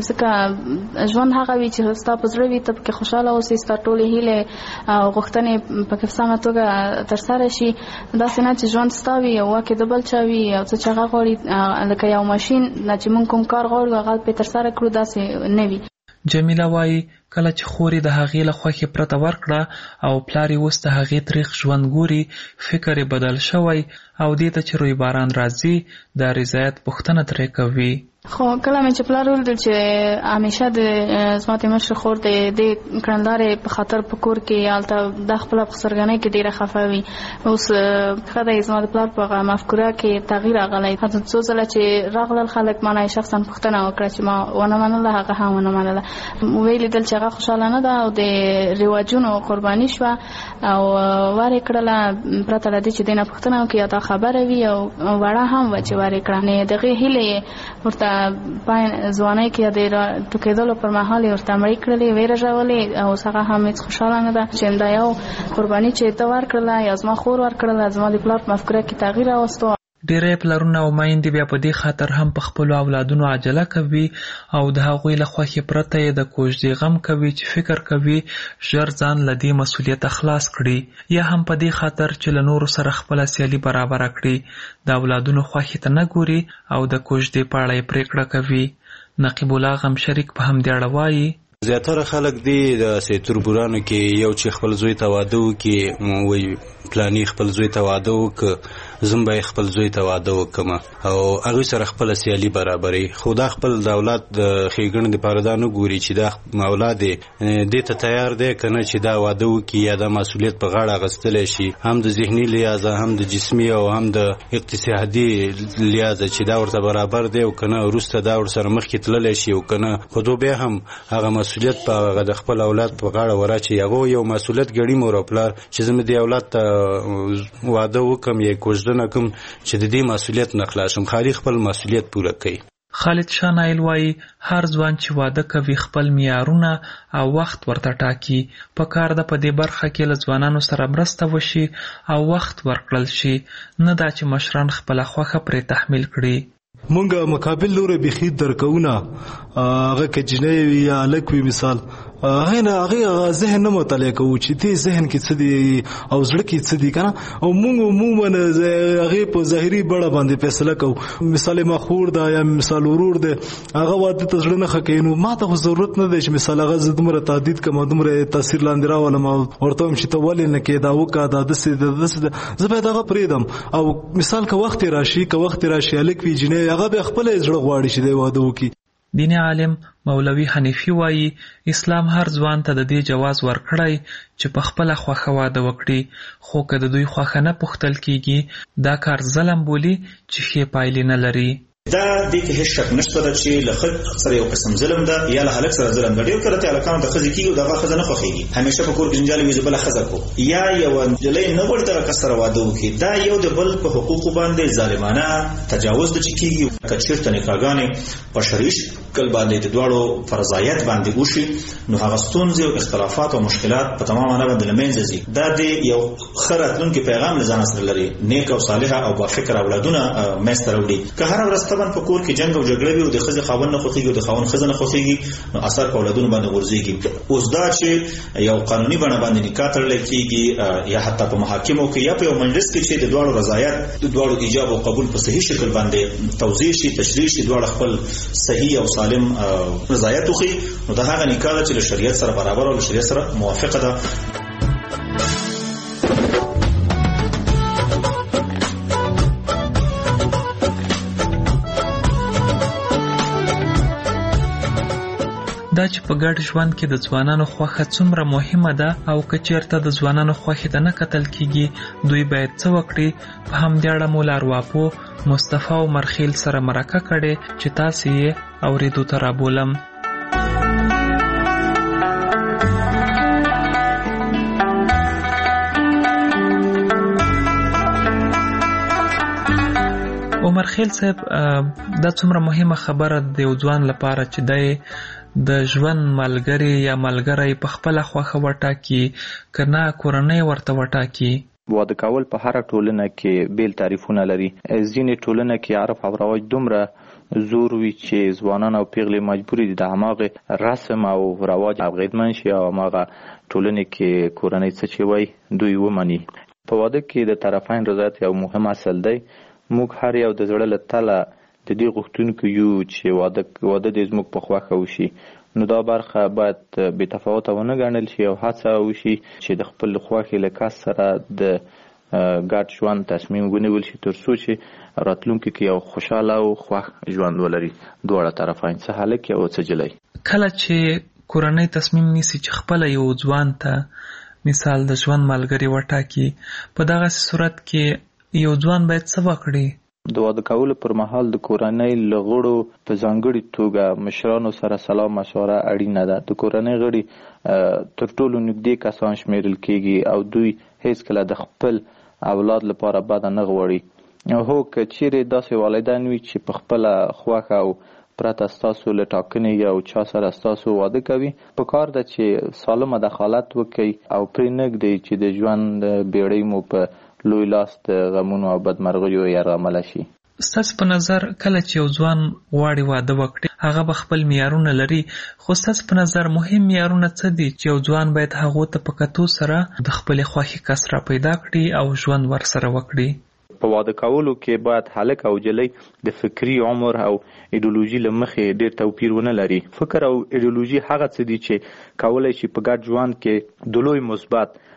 ځکه ژوند هغه وي چې ستا په زړه وي، ته پکې خوشحاله اوسې، ستا ټولې هیلې او غوښتنې پکې په سمه توګه ترسره شي. داسې نه چې ژوند ستا وي او واک د بل چا وي او څه چې هغه غواړي لکه یو ماشین نه چې موږ کوم کار غواړو هغه پرې ترسره کړو، داسې نه وي. جمیله وایي کله چې خور یې د هغې له خوښې پرته ورکړه او پلار یې اوس د هغې تریخ ژوند ګوري، فکر یې بدل شوی او دې ته چې روی باران راځي د رضایت پوښتنه ترې کوي. خو کله مې چې پلار ولیدل چې همیشه د زما د مشر خور د دې کړندارې په خاطر په کور کې هلته دا خپله په سرګنۍ کې ډېره خفه وي، اوس ښه دی زما د پلار په هغه مفکوره کې تغییر راغلی. حتی څو ځله چې راغلل خلک ما نه شخصا پوښتنه وکړه چې ما ونه منله، هغه هم ونه منله. ویې لیدل چې هغه خوشحاله نه ده او د رواجونو قرباني شوه او ور یې کړله پرته له دې چې دې نه پوښتنه وکړي یا دا خبره وي او وړه هم وه چې ور یې کړه. د هغې هیلې ورته پای ځوانۍ کې د ټوکېدلو پر مهال یې ورته مړې کړلې، ویې رژولې او اوس هغه هم هېڅ خوشحاله نه ده چې دا یو قرباني چې ته ورکړله یا زما خور ورکړله زما د پلار په مفکوره کې تغییر راوستو. ډېری پلرونه او میندې بیا په دې خاطر هم په خپلو اولادونو عجله کوي او د هغوی له خوښې پرته یې د کوژدې غم کوي چې فکر کوي ژر ځان له دې مسؤلیته خلاص کړي، یا هم په دې خاطر چې له نورو سره خپله سیالي برابره کړي د اولادونو خوښې ته نه ګوري او د کوژدې په اړه یې پرېکړه کوي. نقیب الله غم شریک په همدې اړه وایي زیاتره خلک دی د سیتوربورانو کې یو چې خپل زوی ته واده وکړي وایي پلاني خپل زوی ته واده وکړه زم به خپل زوی ته واده وکم او هغه سره خپل سیالي برابرې خو دا خپل د اولاد د خېګڼې لپاره دا نه ګوري چې دا اولاد دې ته تیار دی کنه چې دا واده وکړي یا د مسولیت په غاړه غستلی شي هم د ذهني لحاظ هم د جسمي او هم د اقتصادي لحاظ چې دا ورته برابر دی او کنه وروسته دا ورسره مخکې تللی شي او کنه خو دو بیا هم هغه مسولیت په هغه د خپل اولاد په غاړه وراچي هغه یو مسولیت ګڼي مور او پلار چې زه مې د اولاد ته واده وکم یا کوژدنه کوم چې د دې مسولیت نه خلاصم خالي خپل مسولیت پوره کوي. خالد شاه نایل وایي هر ځوان چې واده کوي خپل معیارونه او وخت ورته ټاکي په کار ده په دې برخه کې له ځوانانو سره مرسته وشي او وخت ورکړل شي نه دا چې مشران خپله خوښه پرې تحمیل کړي. مونږ مقابل لوري بيخي درکونه هغه کې جنې وي یا لک وي مثال هغه نه هغه ذهن نه مطالعه کوي چې دې ذهن کې څه دي او زړه کې څه دي کنه او مونږ عموما هغه په ظاهري بڑا باندې فیصله کوو مثال مخور دا یا مثال ورور دی هغه واده ته زړه نه خکینو ما ته ضرورت نه دی چې مثال هغه زدمره تعدید کوم دمره تاثیر لاندې راولم ورته هم چې ته ولې نه کې دا وکا دا د څه زه به دا پریدم او مثال که وخت راشي که وخت راشي الک وی جنې هغه به خپل زړه غواړي چې دی واده وکي. دیني عالم مولوي حنیفي وایي اسلام هر ځوان ته د دې جواز ورکړی چې په خپله خوښه واده وکړي خو که د دوی خوښه نه پوښتل کیږي دا کار ظلم بولي چې ښې پایلې نه لري. دا دې کې هیڅ شک نشته چې له خلک سره یو قسم ظلم ده یا له هلک سره ظلم ده. ډېر کله ته هلکانو ته ښځې کېږي او دغه ښځه نه خوښېږي همیشه په کور کې جنجال وي زه بله ښځه کوم یا یوه نجلۍ نه غواړي دغه کس سره واده وکړي دا یو د بل په حقوقو باندې ظالمانه تجاوز ده چې کېږي. که چېرته نکاحګانې په شرعي شکل باندې د دواړو فرضایت باندې وشي نو هغه ستونزې او اختلافات او مشکلات په تمام معنی باندې له منځه ځي. دا د یو ښه راتلونکي پیغام له ځانه سره لري نیک او صالحه او بافکره اولادونه منځته راوړي. که هره ورځ طبعا په کور کې جنګ او جګړه وي او د ښځې خاوند نه خوښېږي او د خاوند ښځه نه خوښېږي نو اثر په اولادونو باندې غورځېږي. اوس دا چې یو قانوني بڼه باندې نکاح تړلی کېږي یا حتی په محاکمو کې یا په یو مجلس کې چې د دواړو رضایت د دواړو ایجاب او قبول په صحیح شکل باندې توضیح شي تشریح شي دواړه خپل صحیح او سالم رضایت وښيي نو دا هغه نکاح ده چې له شریعت سره برابر او له شریعت سره موافقه ده. دا چې په ګډ ژوند کې د ځوانانو خوښه څومره مهمه ده او که چېرته د ځوانانو خوښې ته نه کتل کېږي دوی باید څه وکړي. په همدې اړه مو لارواپو مصطفی او مرخیل سره مرکه کړې چې تاسې یې اورېدو ته رابولم. عمر خیل صاحب دا څومره مهمه خبره د یو ځوان لپاره چې دی د ژوند ملګری یا ملګری په خپله خوښه وټاکي که نه کورنۍ ورته وټاکي. واده کول په هره ټولنه کې بیل تعریفونه لري. ځینې ټولنه کې عرف او رواج دومره زور وي چې ځوانان او پیغلې مجبوري دي د هماغې رسم او رواج اغېزمن شي او هماغه ټولنې کې کورنۍ څه چې وایي دوی ومني. په واده کې د طرفین رضایت یو مهم اصل دی. موږ هر یو د زړه له تله د دې غوښتونکو یو چې واده واده دې زموږ په خوښه وشي نو دا برخه باید بې تفاوته ونه ګڼل شي او هڅه وشي چې د خپل خوښې له کس سره د ګډ ژوند تصمیم ونیول شي تر څو چې راتلونکي کې یو خوشحاله او خوښ ژوند ولري دواړه طرفین څه هلک یا څه جلی. کله چې کورنۍ تصمیم نیسي چې خپله یو ځوان ته مثال د ژوند ملګری وټاکي په دغسې صورت کې یو ځوان باید څه وکړي؟ د واده کولو پر مهال د کورنۍ له غړو په ځانګړې توګه مشرانو سره سلا مشوره اړینه ده. د کورنۍ غړي تر ټولو نږدې کسان شمیرل کېږي او دوی هیڅکله د خپل اولاد لپاره بده نه غواړي. هو که چیرې داسې والدین وي چې په خپله خوښه او پرته ستاسو له ټاکنې یا چا سره ستاسو واده کوي په کار ده چې سالمه دخالت وکړي او پرې نږدئ چې د ژوند بیړۍ مو په لوی لاس د غمونو او بدمرغیو یرغمله شي. ستاسو په نظر کله چې یو ځوان غواړي واده وکړي هغه به خپل معیارونه لري خو ستاسو په نظر مهم معیارونه څه دي چې یو ځوان باید هغو ته په کتو سره د خپلې خوښې کس را پیدا کړي او ژوند ورسره وکړي؟ په واده کولو کې باید هلک او جلی د فکري عمر او ایډیولوژي له مخې ډېر توپیر ونه لري. فکر او ایډیولوژي هغه څه دي چې کولی شي په ګډ ژوند کې د لوی مثبت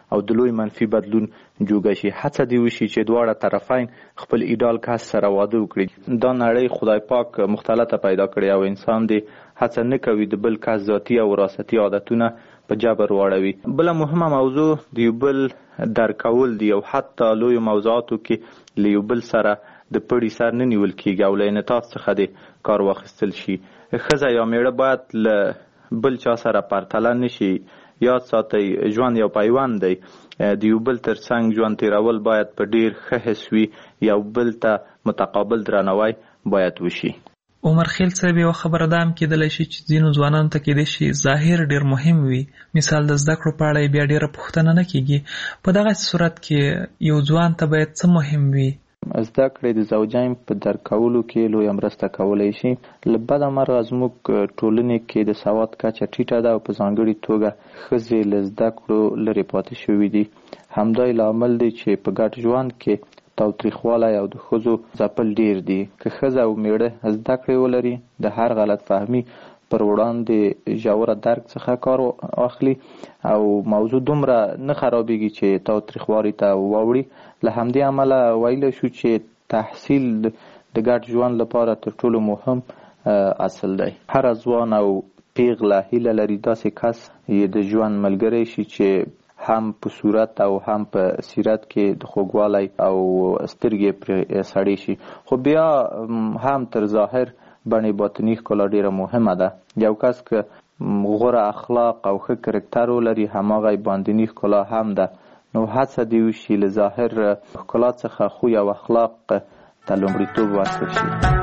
او د لوی منفي بدلون جوګه شي. هڅه دی وشي چې دواړه طرفین خپل ایډال کس سره واده وکړي. دا نړۍ خدای پاک مختلطه پیدا کړې او انسان دی هڅه نه کوي د بل کس ذاتي او وراثتي عادتونه په جبر واړوي. بله مهمه موضوع د یو بل درکول دی او حتی لوی موضوعاتو کې له یو بل سره د پړي سر نه نیول کېږي او له انعطاف څخه د کار واخیستل شي. ښځه یا میړه باید له بل چا سره پرتله نشي. یاد ساتئ ژوند یو پیوند دی. د یو بل تر څنګ ژوند تیرول باید په ډیر ښه حس وي. یو بل ته متقابل درناوی باید وشي. عمر خیل صاحب یو خبره ده هم کېدلی شي چې ځینو ځوانانو ته کېدای شي ظاهر ډېر مهم وي. مثال د زده کړو په اړه بیا ډېره پوښتنه نه کېږي. په دغه صورت کې یو ځوان ته باید څه مهم وي؟ زده کړې د زوجین په درکولو کې لویه مرسته کولی شي. له بده مرغه زموږ ټولنې کې د سواد کچه ټیټه ده او په ځانګړې توګه ښځې له زده کړو لرې پاتې شوي دي. همدا لامل دی چې په ګډ ژوند کې تاوتریخوالی او د ښځو ځپل ډیر دي. که ښځه او میړه زده کړې ولري د هر غلط فهمي پر وړاندې ژوره درک څخه کار واخلي او موضوع دومره نه خرابېږي چې تاوتریخوالي ته واوړي. له همدې امله ویلی شو چې تحصیل د ګډ ژوند لپاره تر ټولو مهم اصل دی. هر ځوان او پیغله هیله لري داسې کس یې د ژوند ملګری شي چې هم په صورت او هم په سیرت کې د خوږوالی او سترګې پرې سړې شي. خو بیا هم تر ظاهر بڼې باطني ښکلا ډېره مهمه ده. یو کس که غوره اخلاق او ښه کرکټر ولري هماغه باطني ښکلا هم ده. نو هڅه دې وشي له ظاهر ښکلا څخه خوی او اخلاق ته لومړیتوب ورکړل شي.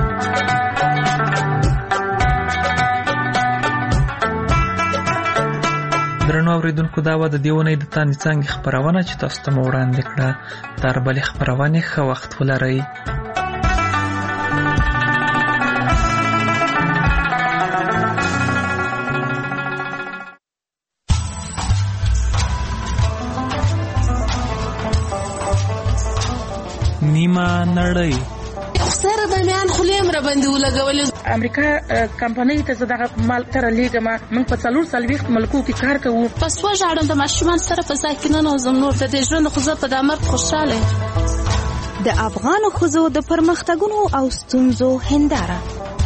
درنو اوریدونکو دا وه د دې اونۍ د تاندې څانګې خپرونه چې تاسو ته مو وړاندې کړه. تر بلې خپرونې ښه وخت ولرئ. نیمه نړۍ سره د میان خلیم را باندې ولګولې. امریکا کمپنۍ ته زه دغه مال تر لیږم. موږ په څلور څلوېښت ملکو کې کار کوو. په سوه ژاړم د ماشومان سره په ځای کې ننوځم. نور د دې ژوند خو زه په دا مرګ خوشحاله یم. د افغانو ښځو د پرمختګونو او ستونزو هنداره.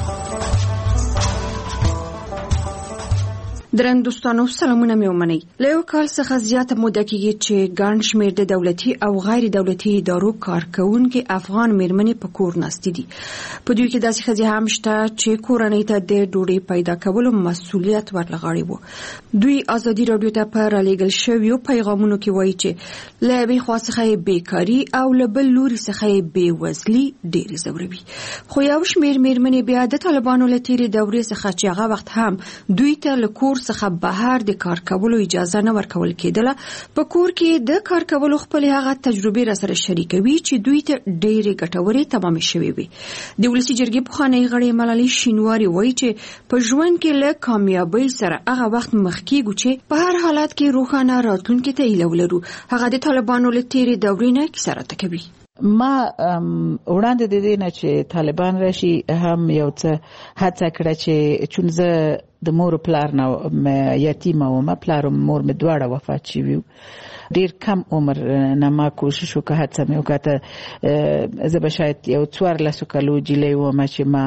درنو دوستانو سلامونه مې ومنئ. له یو کال څخه زیاته موده کېږي چې ګڼ شمېر د دولتي او غیر دولتي ادارو کارکوونکي افغان میرمنې په کور ناستې دي. په دوی کې داسې ښځې هم شته چې کورنۍ ته د ډوډۍ پیدا کولو مسؤلیت ورلغاړی وو. دوی ازادي راډیو ته په رالیږل شویو پیغامونو کې وایي چې له یوې خوا څخه یې بیکاري او له بل لوري څخه یې بېوزلي ډېرې ځوروي. خو یو شمېر میرمنې بیا د طالبانو له تېرې دورې څخه چې هغه وخت هم دوی ته له کور څخه بهر د کار کولو اجازه نه ورکول کېدله، په کور کې د کار کولو خپل هغه تجربې را سره شریکوي چې دوی ته ډېرې ګټورې تمامې شوې وي. د ولسي جرګې پخوانی غړی ملالۍ شینواري وایي چې په ژوند کې له کامیابۍ سره هغه وخت مخ کېږو چې په هر حالت کې روښانه راتلونکي ته هیله ولرو. هغه د طالبانو له تېرې دورې نه کیسه راته کوي. ما وړاندې د دې نه چې طالبان راشي هم یو څه هڅه کړه چې چون زه د مور پلار نه یتیمه وم، پلار او مور مې دواړه وفات شوي، ډیر کم عمر نه ما کوشش وکړه، هڅه مې وکړه زه به شاید یو څوارلسو کالو جیلۍ وم چې ما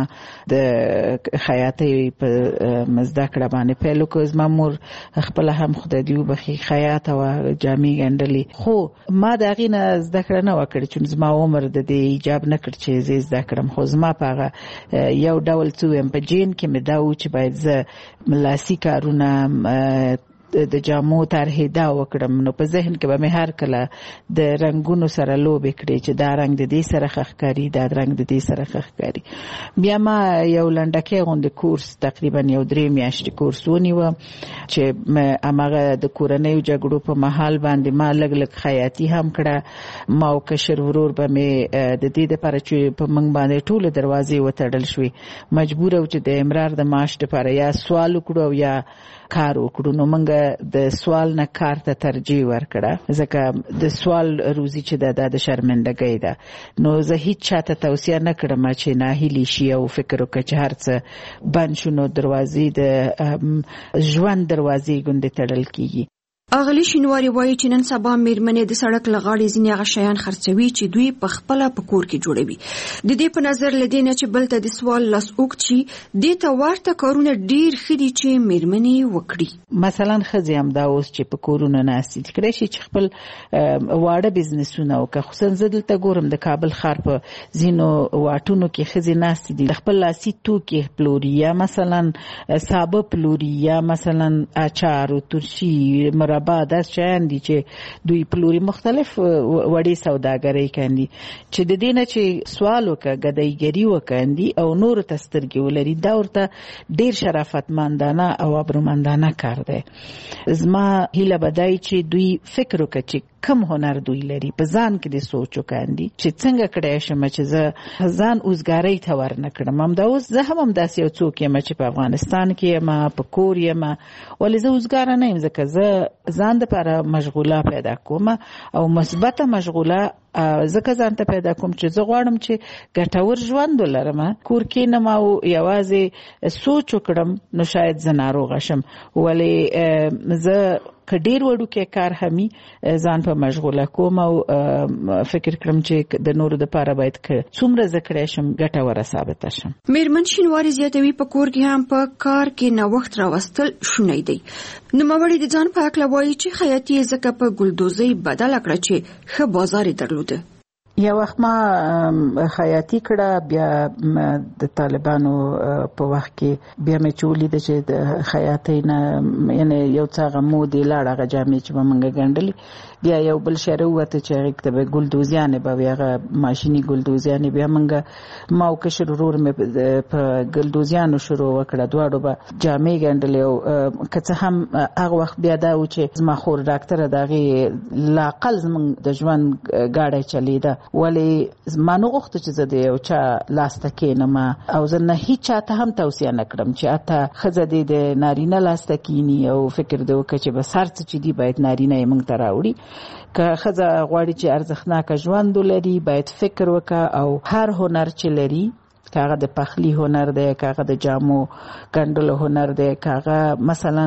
د خیاطۍ په زده کړه باندې پیل وکړ. زما مور خپله هم خدای دې وبخي خیاطه وه، جامې ګنډلې، خو ما د هغې نه زده کړه نه وه کړې چون زما عمر د دې ایجاب نه کړ چې زه زده کړم. خو زما په هغه یو ډول څه ویم په جین کې مې دا و چې باید زه لاسي کارونه د جامو طرحې دا وکړم. نو په ذهن کې به مې هر کله د رنګونو سره لوبې کړې چې دا رنګ د دې سره ښه ښکاري، دا رنګ د دې سره ښه ښکاري. بیا ما یو لنډکی غوندې کورس تقریبا یو درې میاشتې کورس ونیوه چې هماغه د کورنیو جګړو په مهال باندې ما لږ لږ خیاطي هم کړه. ما او کشر ورور به مې د دې دپاره چې په موږ باندې ټولې دروازې وتړل شوې، مجبوره و چې د امرار د معاش دپاره یا سوال وکړو او یا کار وکړو. نو موږ د سوال نه کار ته ترجیح ورکړه، ځکه د سوال روزي چې ده دا د شرمندګۍ ده. نو زه هیڅ چاته توصیه نه کړم چې ناهیلي شي او فکر وکړه چې هر څه بند شو نو دروازې د ژوند دروازې ګوندې تړل کېږي. اغلی شینواری وایي چې نن سبا میرمنې د سړک لغاړې ځینې هغه شیان خرڅوي چې دوی په خپل په کور کې جوړوي. د دې په نظر لدې نه چې بل ته د سوال لاس اوږد شي، دې ته ورته کارونه ډیر ښه دي چې میرمنې وکړي. مثلا ښځې هم دا اوس چې په کورونو ناستې دي، کړی شي چې خپل واړه بزنسونه وکړي. خصوصا زه دلته ګورم د کابل ښار په ځینو واټونو کې ښځې ناستې دي، د خپل لاسي توکي پلوري، یا مثلا سابه پلوري، یا مثلا اچار او ترشي مربا، داس شیان دي چې دوی پلوري، مختلف وړې سوداګرۍ کوي. چې د دې نه چې سوال وکړه، ګدایګري وکړي او نور ته سترګې ولري، دا ورته ډیر شرافتمندانه او ابرومندانه کار دی. زما هیله به دا وي چې دوی فکر وکړي چې کم هنر دوی لري، په ځان کې د سوچ وکړي چې څنګه کړی شم چې زه ځان اوزګارۍ ته ورنه کړم. همدا اوس زه هم همداسې یو څوک یم چې په افغانستان کې یم، په کور یم، ولې زه اوزګاره نه یم، ځکه زه ځان دپاره مشغوله پیدا کوم او مثبته مشغوله ځکه ځان ته پیدا کوم چې زه غواړم چې ګټور ژوند ولرم. کور کښېنم او یوازې سوچ وکړم نو شاید زه ناروغه شم، ولې زه که ډیر وړوکی کار همي ځان په مشغوله کوم او فکر کړم چې د نورو دپاره باید که څومره زه کړی شم ګټوره ثابته شم. میرمن شینواري زیاتوي په کور کې هم په کار کې نوښت راوستل شونی دی. نوموړې د ځان په هکله وایي چې خیاطي یې ځکه په ګلدوزۍ بدله کړه چې ښه بازار یې درلوده. یو وخت ما خیاطي کړه، بیا د طالبانو په وخت کې بیا مې چې ولیده چې د خیاطۍ نه یعنې یو څه هغه مودې لاړ، هغه جامې چې به موږ ګنډلې، بیا یو بل شی راووته چې هغې ته به ګلدوزیانې به وي، هغه ماشیني ګلدوزیانې. بیا موږ ما او کشر ورور مې په ګلدوزیانو شروع وکړه، دواړو به جامې ګنډلې. او که څه هم هغه وخت بیا دا و چې زما خور ډاکټره د هغې لااقل زموږ د ژوند ګاډی چلېده، ولې ما نه غوښته چې زه د یو چا لاسته کښېنم او زه نه هیچ چا ته هم توصیه نه کړم چې حتی ښځه دې د نارینه لاسته کښېني او فکر دې وکړه چې بس هر څه چې دي باید نارینه یې موږ ته راوړي. که ښځه غواړي چې ارزښتناکه ژوند ولري باید فکر وکړه او هر هنر چې لري، که هغه د پخلي هنر دی، که هغه د جامو ګنډلو هنر دی، که هغه مثلا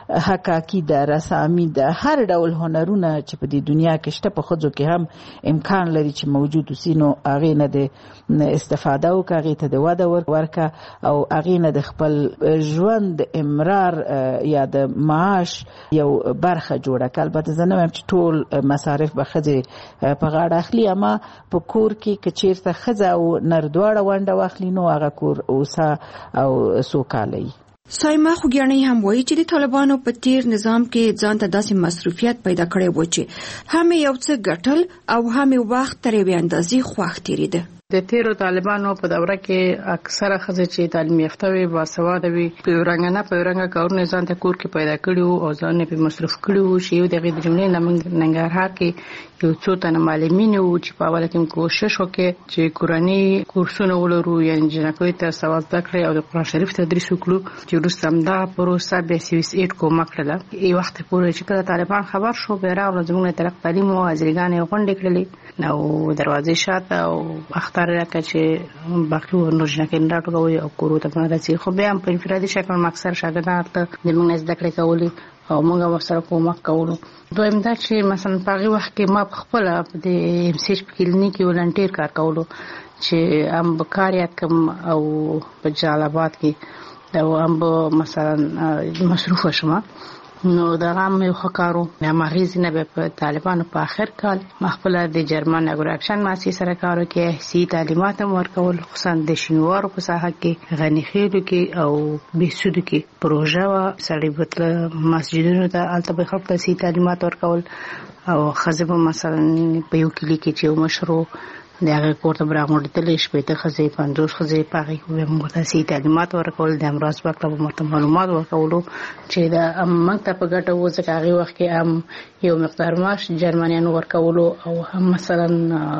حکاکي ده، رسامي ده، هر ډول هنرونه چې په دې دنیا کې شته، په ښځو کې هم امکان لري چې موجود وسي، نو هغې نه د استفاده وکړه، هغې ته د وده ورکړه او هغې نه د خپل ژوند امرار یا د معاش یو برخه جوړه کړه. البته زه نه وایم چې ټول مصارف به ښځې په غاړه اخلي، اما په کور کې که چېرته ښځه او نر دواړه ونډه واخلي نو هغه کور اوسه او سوکاله وي. سایما خوګیاڼۍ هم وایي چې د طالبانو په تیر نظام کې ځان ته داسې مصروفیت پیدا کړی و چې هم یو څه ګټل او هم وخت تر یوې اندازې خوښ تېرېده. د تیرو طالبانو په دوره کې اکثره ښځې چې تعلیم یافته وي، باسواده وي، په یو رنګه نه په یو رنګه کارونه ځان ته کور کې پیدا کړي وو او ځان یې پرې مصروف کړي وو. چې یو د هغې د جملې نه موږ ننګرهار کې یو څو تنه معلمین وو چې په اوله کې کوشش وکړي چې کورني کورسونه ولرو، یعنې جنکیو ته سواد زده کړي او د قرآن شریف تدریس وکړو. چې وروسته همدغه پروسه بیا سویس ایډ کومه کړله. یو وخت پورې چې کله طالبان خبر شو، بیا راغله زموږ د ترق تعلیم او حاضرګانې یې غونډې کړلې او دروازې شاته او اختر راکړه چې باقي نور جنکیان راټولوي او کورو ته به راځي. خو بیا هم په انفرادي شکل اکثر شاګردان ته د موږ نه زده کړې کولې او موږ هم ورسره کومک کولو. دویم دا چې مثلا په هغې وخت کې ما پخپله د ایم سی ایچ په کلینیک کې ولنټیر کار کولو، چې هم به کار یاد کړم او په جلال آباد کې او هم به مثلا مصروفه شم. نو دغه هم یو ښه کار و. هماغې ځینه بیا په طالبانو په آخر کال ما خپله د جرمن اګرو اکشن مؤسسې سره کار وکړی، حسي تعلیمات هم ورکول، خصوصا د شینوارو په ساحه کې، غني خیلو کې او بهسودو کې پروژه وه. سړی به تله مسجدونو ته، هلته به خلکو ته حسي تعلیمات ورکول او ښځې به مثلا په یو کلي کې چې یو مشر و د هغې کور ته به راغونډېدلې، شپېته ښځې، پنځوس ښځې، په هغې کې به موږ ته صحي تعلیمات ورکول. د امراض په هکله به ورته معلومات ورکولو چې دا موږ ته په ګټه و، ځکه هغې وخت کې هم یو مقدار معاش جرمنیانو ورکولو او هم مثلا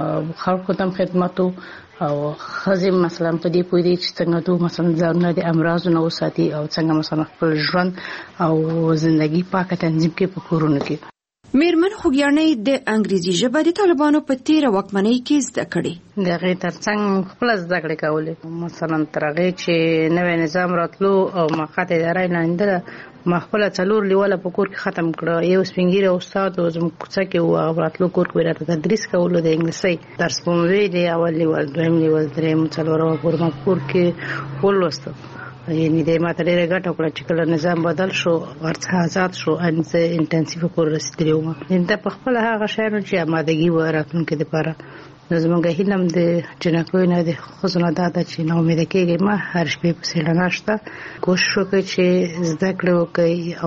خلکو ته هم خدمت و او ښځې مثلا په دې پوهېدې چې څنګه دوی مثلا ځانونه د امراضو نه وساتي او څنګه مثلا خپل ژوند او زندګي پاکه تنظیم کړي په کورونو کې. میرمن خوګیانۍ د انګریزي ژبه د طالبانو په تیره واکمنۍ کې زده کړې. د هغې ترڅنګ خپله زده کړې کولې، مثلا تر هغې چې نوی نظام راتلو او موقت اداره یې لاندله، ما خپله څلور لیواله په کور کې ختم کړه. یو سپین ږیری استاد و زموږ کوڅه کې و، هغه راتلو کور کې راته تدریس کولو د انګلیسۍ درس به مې ویلې، اول لیول، دویم لیول، درېیم، څلورمه پورې ما په کور کې ولوستم. یعنې د ما ته ډېره ګټه وکړه چې کله نظام بدل شو، هر څه آزاد شو، زه انټنسیفه پورې رسېدلې وم. دا په خپله هغه شیانو چې امادګي وه راتلونکي دپاره. نو زموږ هیله هم د جنکیو نه د ښځو نه دا ده چې نا امیده کېږئ مه، هر شپې پسې رڼا شته، کوشش وکړئ چې زده کړې وکړئ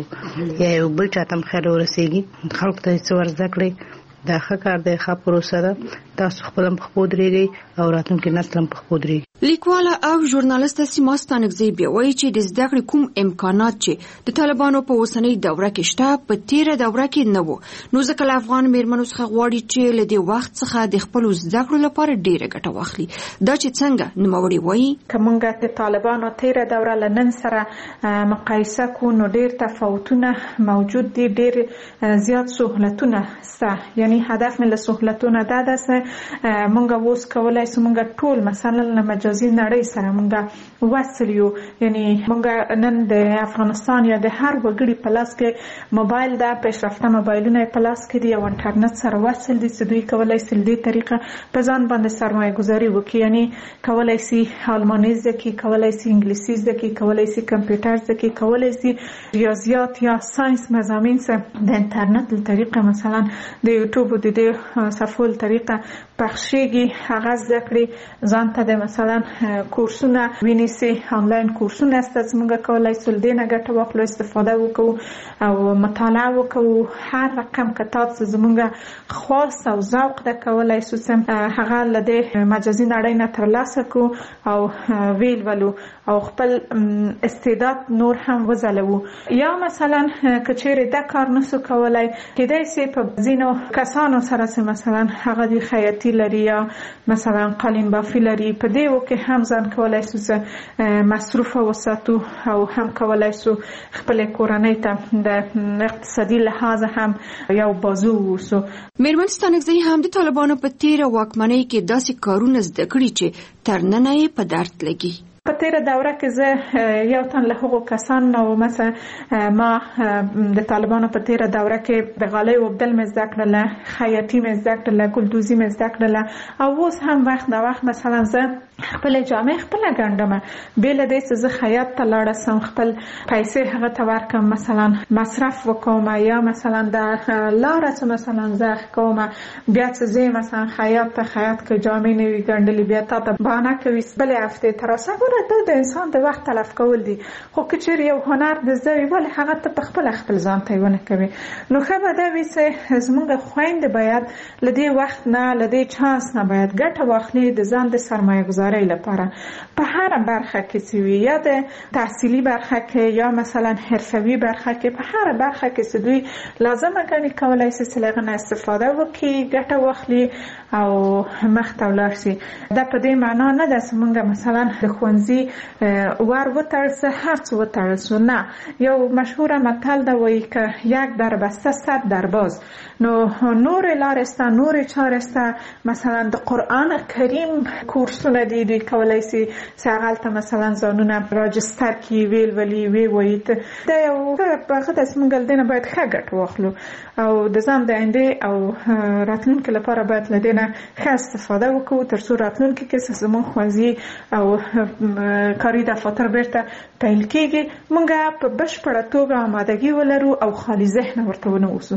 او یا یو بل چاته هم خیر ورسېږي، خلکو ته څه ور زده کړئ. دا ښه کار دی، ښه پروسه ده. تاسو خپل هم په خپو درېږئ او راتلونکي نسل هم په خپو درېږي. لیکواله او ژورنالسته سیما ستانکزی بیا وایي چې د زده کړې کوم امکانات چې د طالبانو په اوسنۍ دوره کې شته په تیره دوره کې نه وو. نو ځکه له افغان میرمنو څخه غواړي چې له دې وخت څخه د خپلو زده کړو لپاره ډېره ګټه واخلي. دا چې څنګه، نوموړې وایي که موږ د طالبانو تیره دوره له نن سره مقایسه کړو نو ډېر تفاوتونه موجود دي، ډېر زیات سهولتونه شته. یعنی هدف مې له سهولتونه دا ده چې موږ اوس کولی شو موږ ټول مثلا له مجازي نړۍ سره موږ وصل یو. یعنی موږ نن د افغانستان یا د هر وګړي په لاس کې موبایل ده، پیشرفته موبایلونه په لاس کې دي او انټرنیټ سره وصل دي چې دوی کولی شي له دې طریقه په ځان باندې سرمایه گذاري وکړي. یعنی کولی شي الماني زده کړي، کولی شي انګلیسي زده کړي، کولی شي کمپیوټر زده کړي، کولی شي ریاضیات یا ساینس مضامین سره د انټرنیټ له طریقه مثلا د یوټیوب د دې صفحو له طریقه پخشېږي، هغه زده کړي. ځان ته د مثلا کورسونه وینیسي، آنلاین کورسونه است چې موږ کولی شو له دې نه ګټه واخلو، استفاده وکړو او مطالعه وکړو. هر رقم کتاب چې زموږ خاص او ذوق ده کولی شو چې هغه له دې مجازي نړۍ نه ترلاسه کړو او ویل ولو او خپل استعداد نور هم وځلوو. یا مثلا که چیرې دا کار نسو کولی، کیدای شي په ځینو کسانو سره چې مثلا هغه د خیاطي لري یا مثلا قالین بافي لري، په دې کې هم ځان کولی شو چې مصروفه وساتو او هم کولی شو خپل کورنۍ ته د اقتصادي لحاظ هم یو بازو ووسو. میرمن ستانکزی هم د طالبانو په تیره واکمنۍ کې داسې کارونه زده کړي چې تر ننه یې په درد لګي. په تیره دوره کې زه یو تن له هغو کسان نه وم، مثلا ما د طالبانو په تیره دوره کې د غالۍ اوبدل مې زده کړله، خیاطي مې زده کړله، ګلدوزي مې زده کړله او اوس هم وخت نه وخت مثلا زه خپلې جامې خپله ګنډم. بې له دې چې زه خیاط ته لاړه سم، خپل پیسې هغه ته ورکړم، مثلا مصرف وکړم، یا مثلا د لاره چې مثلا زه کوم بیا چې زه مثلا خیاط ته خیاط کې جامې نه وي ګنډلې، بیا تا ته بهانه کوي بلې هفتې ته راسه. ګوره دا د انسان د وخت تلف کول دي. خو که چېرې یو هنر د زده وي ولې هغه ته په خپله خپل ځان ته یې ونه کوي. نو ښه به دا وي چې زموږ خویندې باید له دې وخت نه، له دې چانس نه باید ګټه واخلي د ځان د سرمایه گذارۍ لپاره په هر برخه کې چې وي، یا د تحصیلي برخه کې یا مثلا حرفوي برخه کې، په هر برخه کې چې دوی لازمه ګڼي کولی شي چې له هغه نه استفاده وکړي، ګټه واخلي او مخ ته ولاړ شي. دا په دې معنا نه ده چې موږ مثلا د ښوونځي ور وتړل سه هر څه وتړل سو، نه. یو مشهوره متل ده وایي که یک در بسته صد در باز. نو نور لارې شته، نورې چارې شته. مثلا د قرآن کریم کورسونه دي، دوی کولی شي چې هغلته مثلا ځانونه راجستر کړي، ویل ولي وی وایي. دا یو هغه ده چې موږ له دې نه باید ښه ګټه واخلو او د ځان د آیندې او راتلونکي لپاره باید له دې نه ښه استفاده وکړو تر څو راتلونکي کې چې زموږ ښوونځي او کاري دفاتر بیرته پیل کېږي موږ په بشپړه توګه آمادګي ولرو او خالي ذهنه ورته ونه اوسو.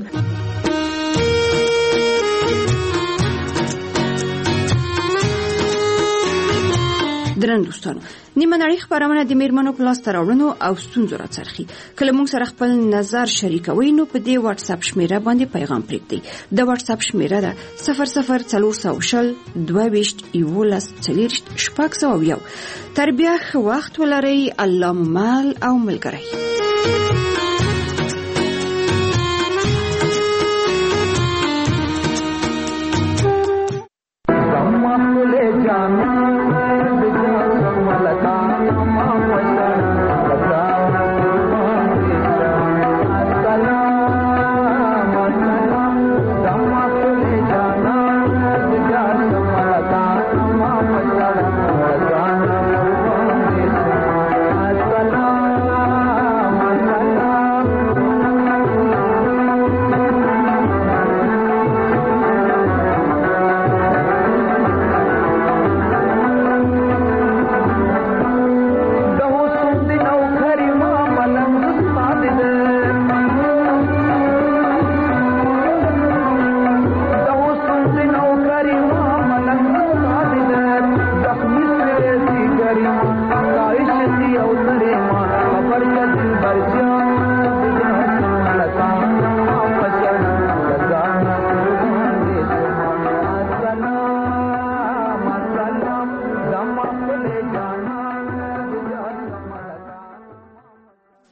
درن دوستانو، نیمه نړۍ خبرونه د میرمنو په لاس راوړنو او ستونزو راڅرخي. کله موږ سره خپل نظر شریکوي نو په دې واتس اپ شمیره باندې پیغام پرېږدئ. د واتس اپ شمیره ده صفر صفر څلور سوه شل دوه ویشت یولس څلېرویشت شپږ سوه یو. تر بیا ښه وخت ولرئ. الله مو مل او ملګری.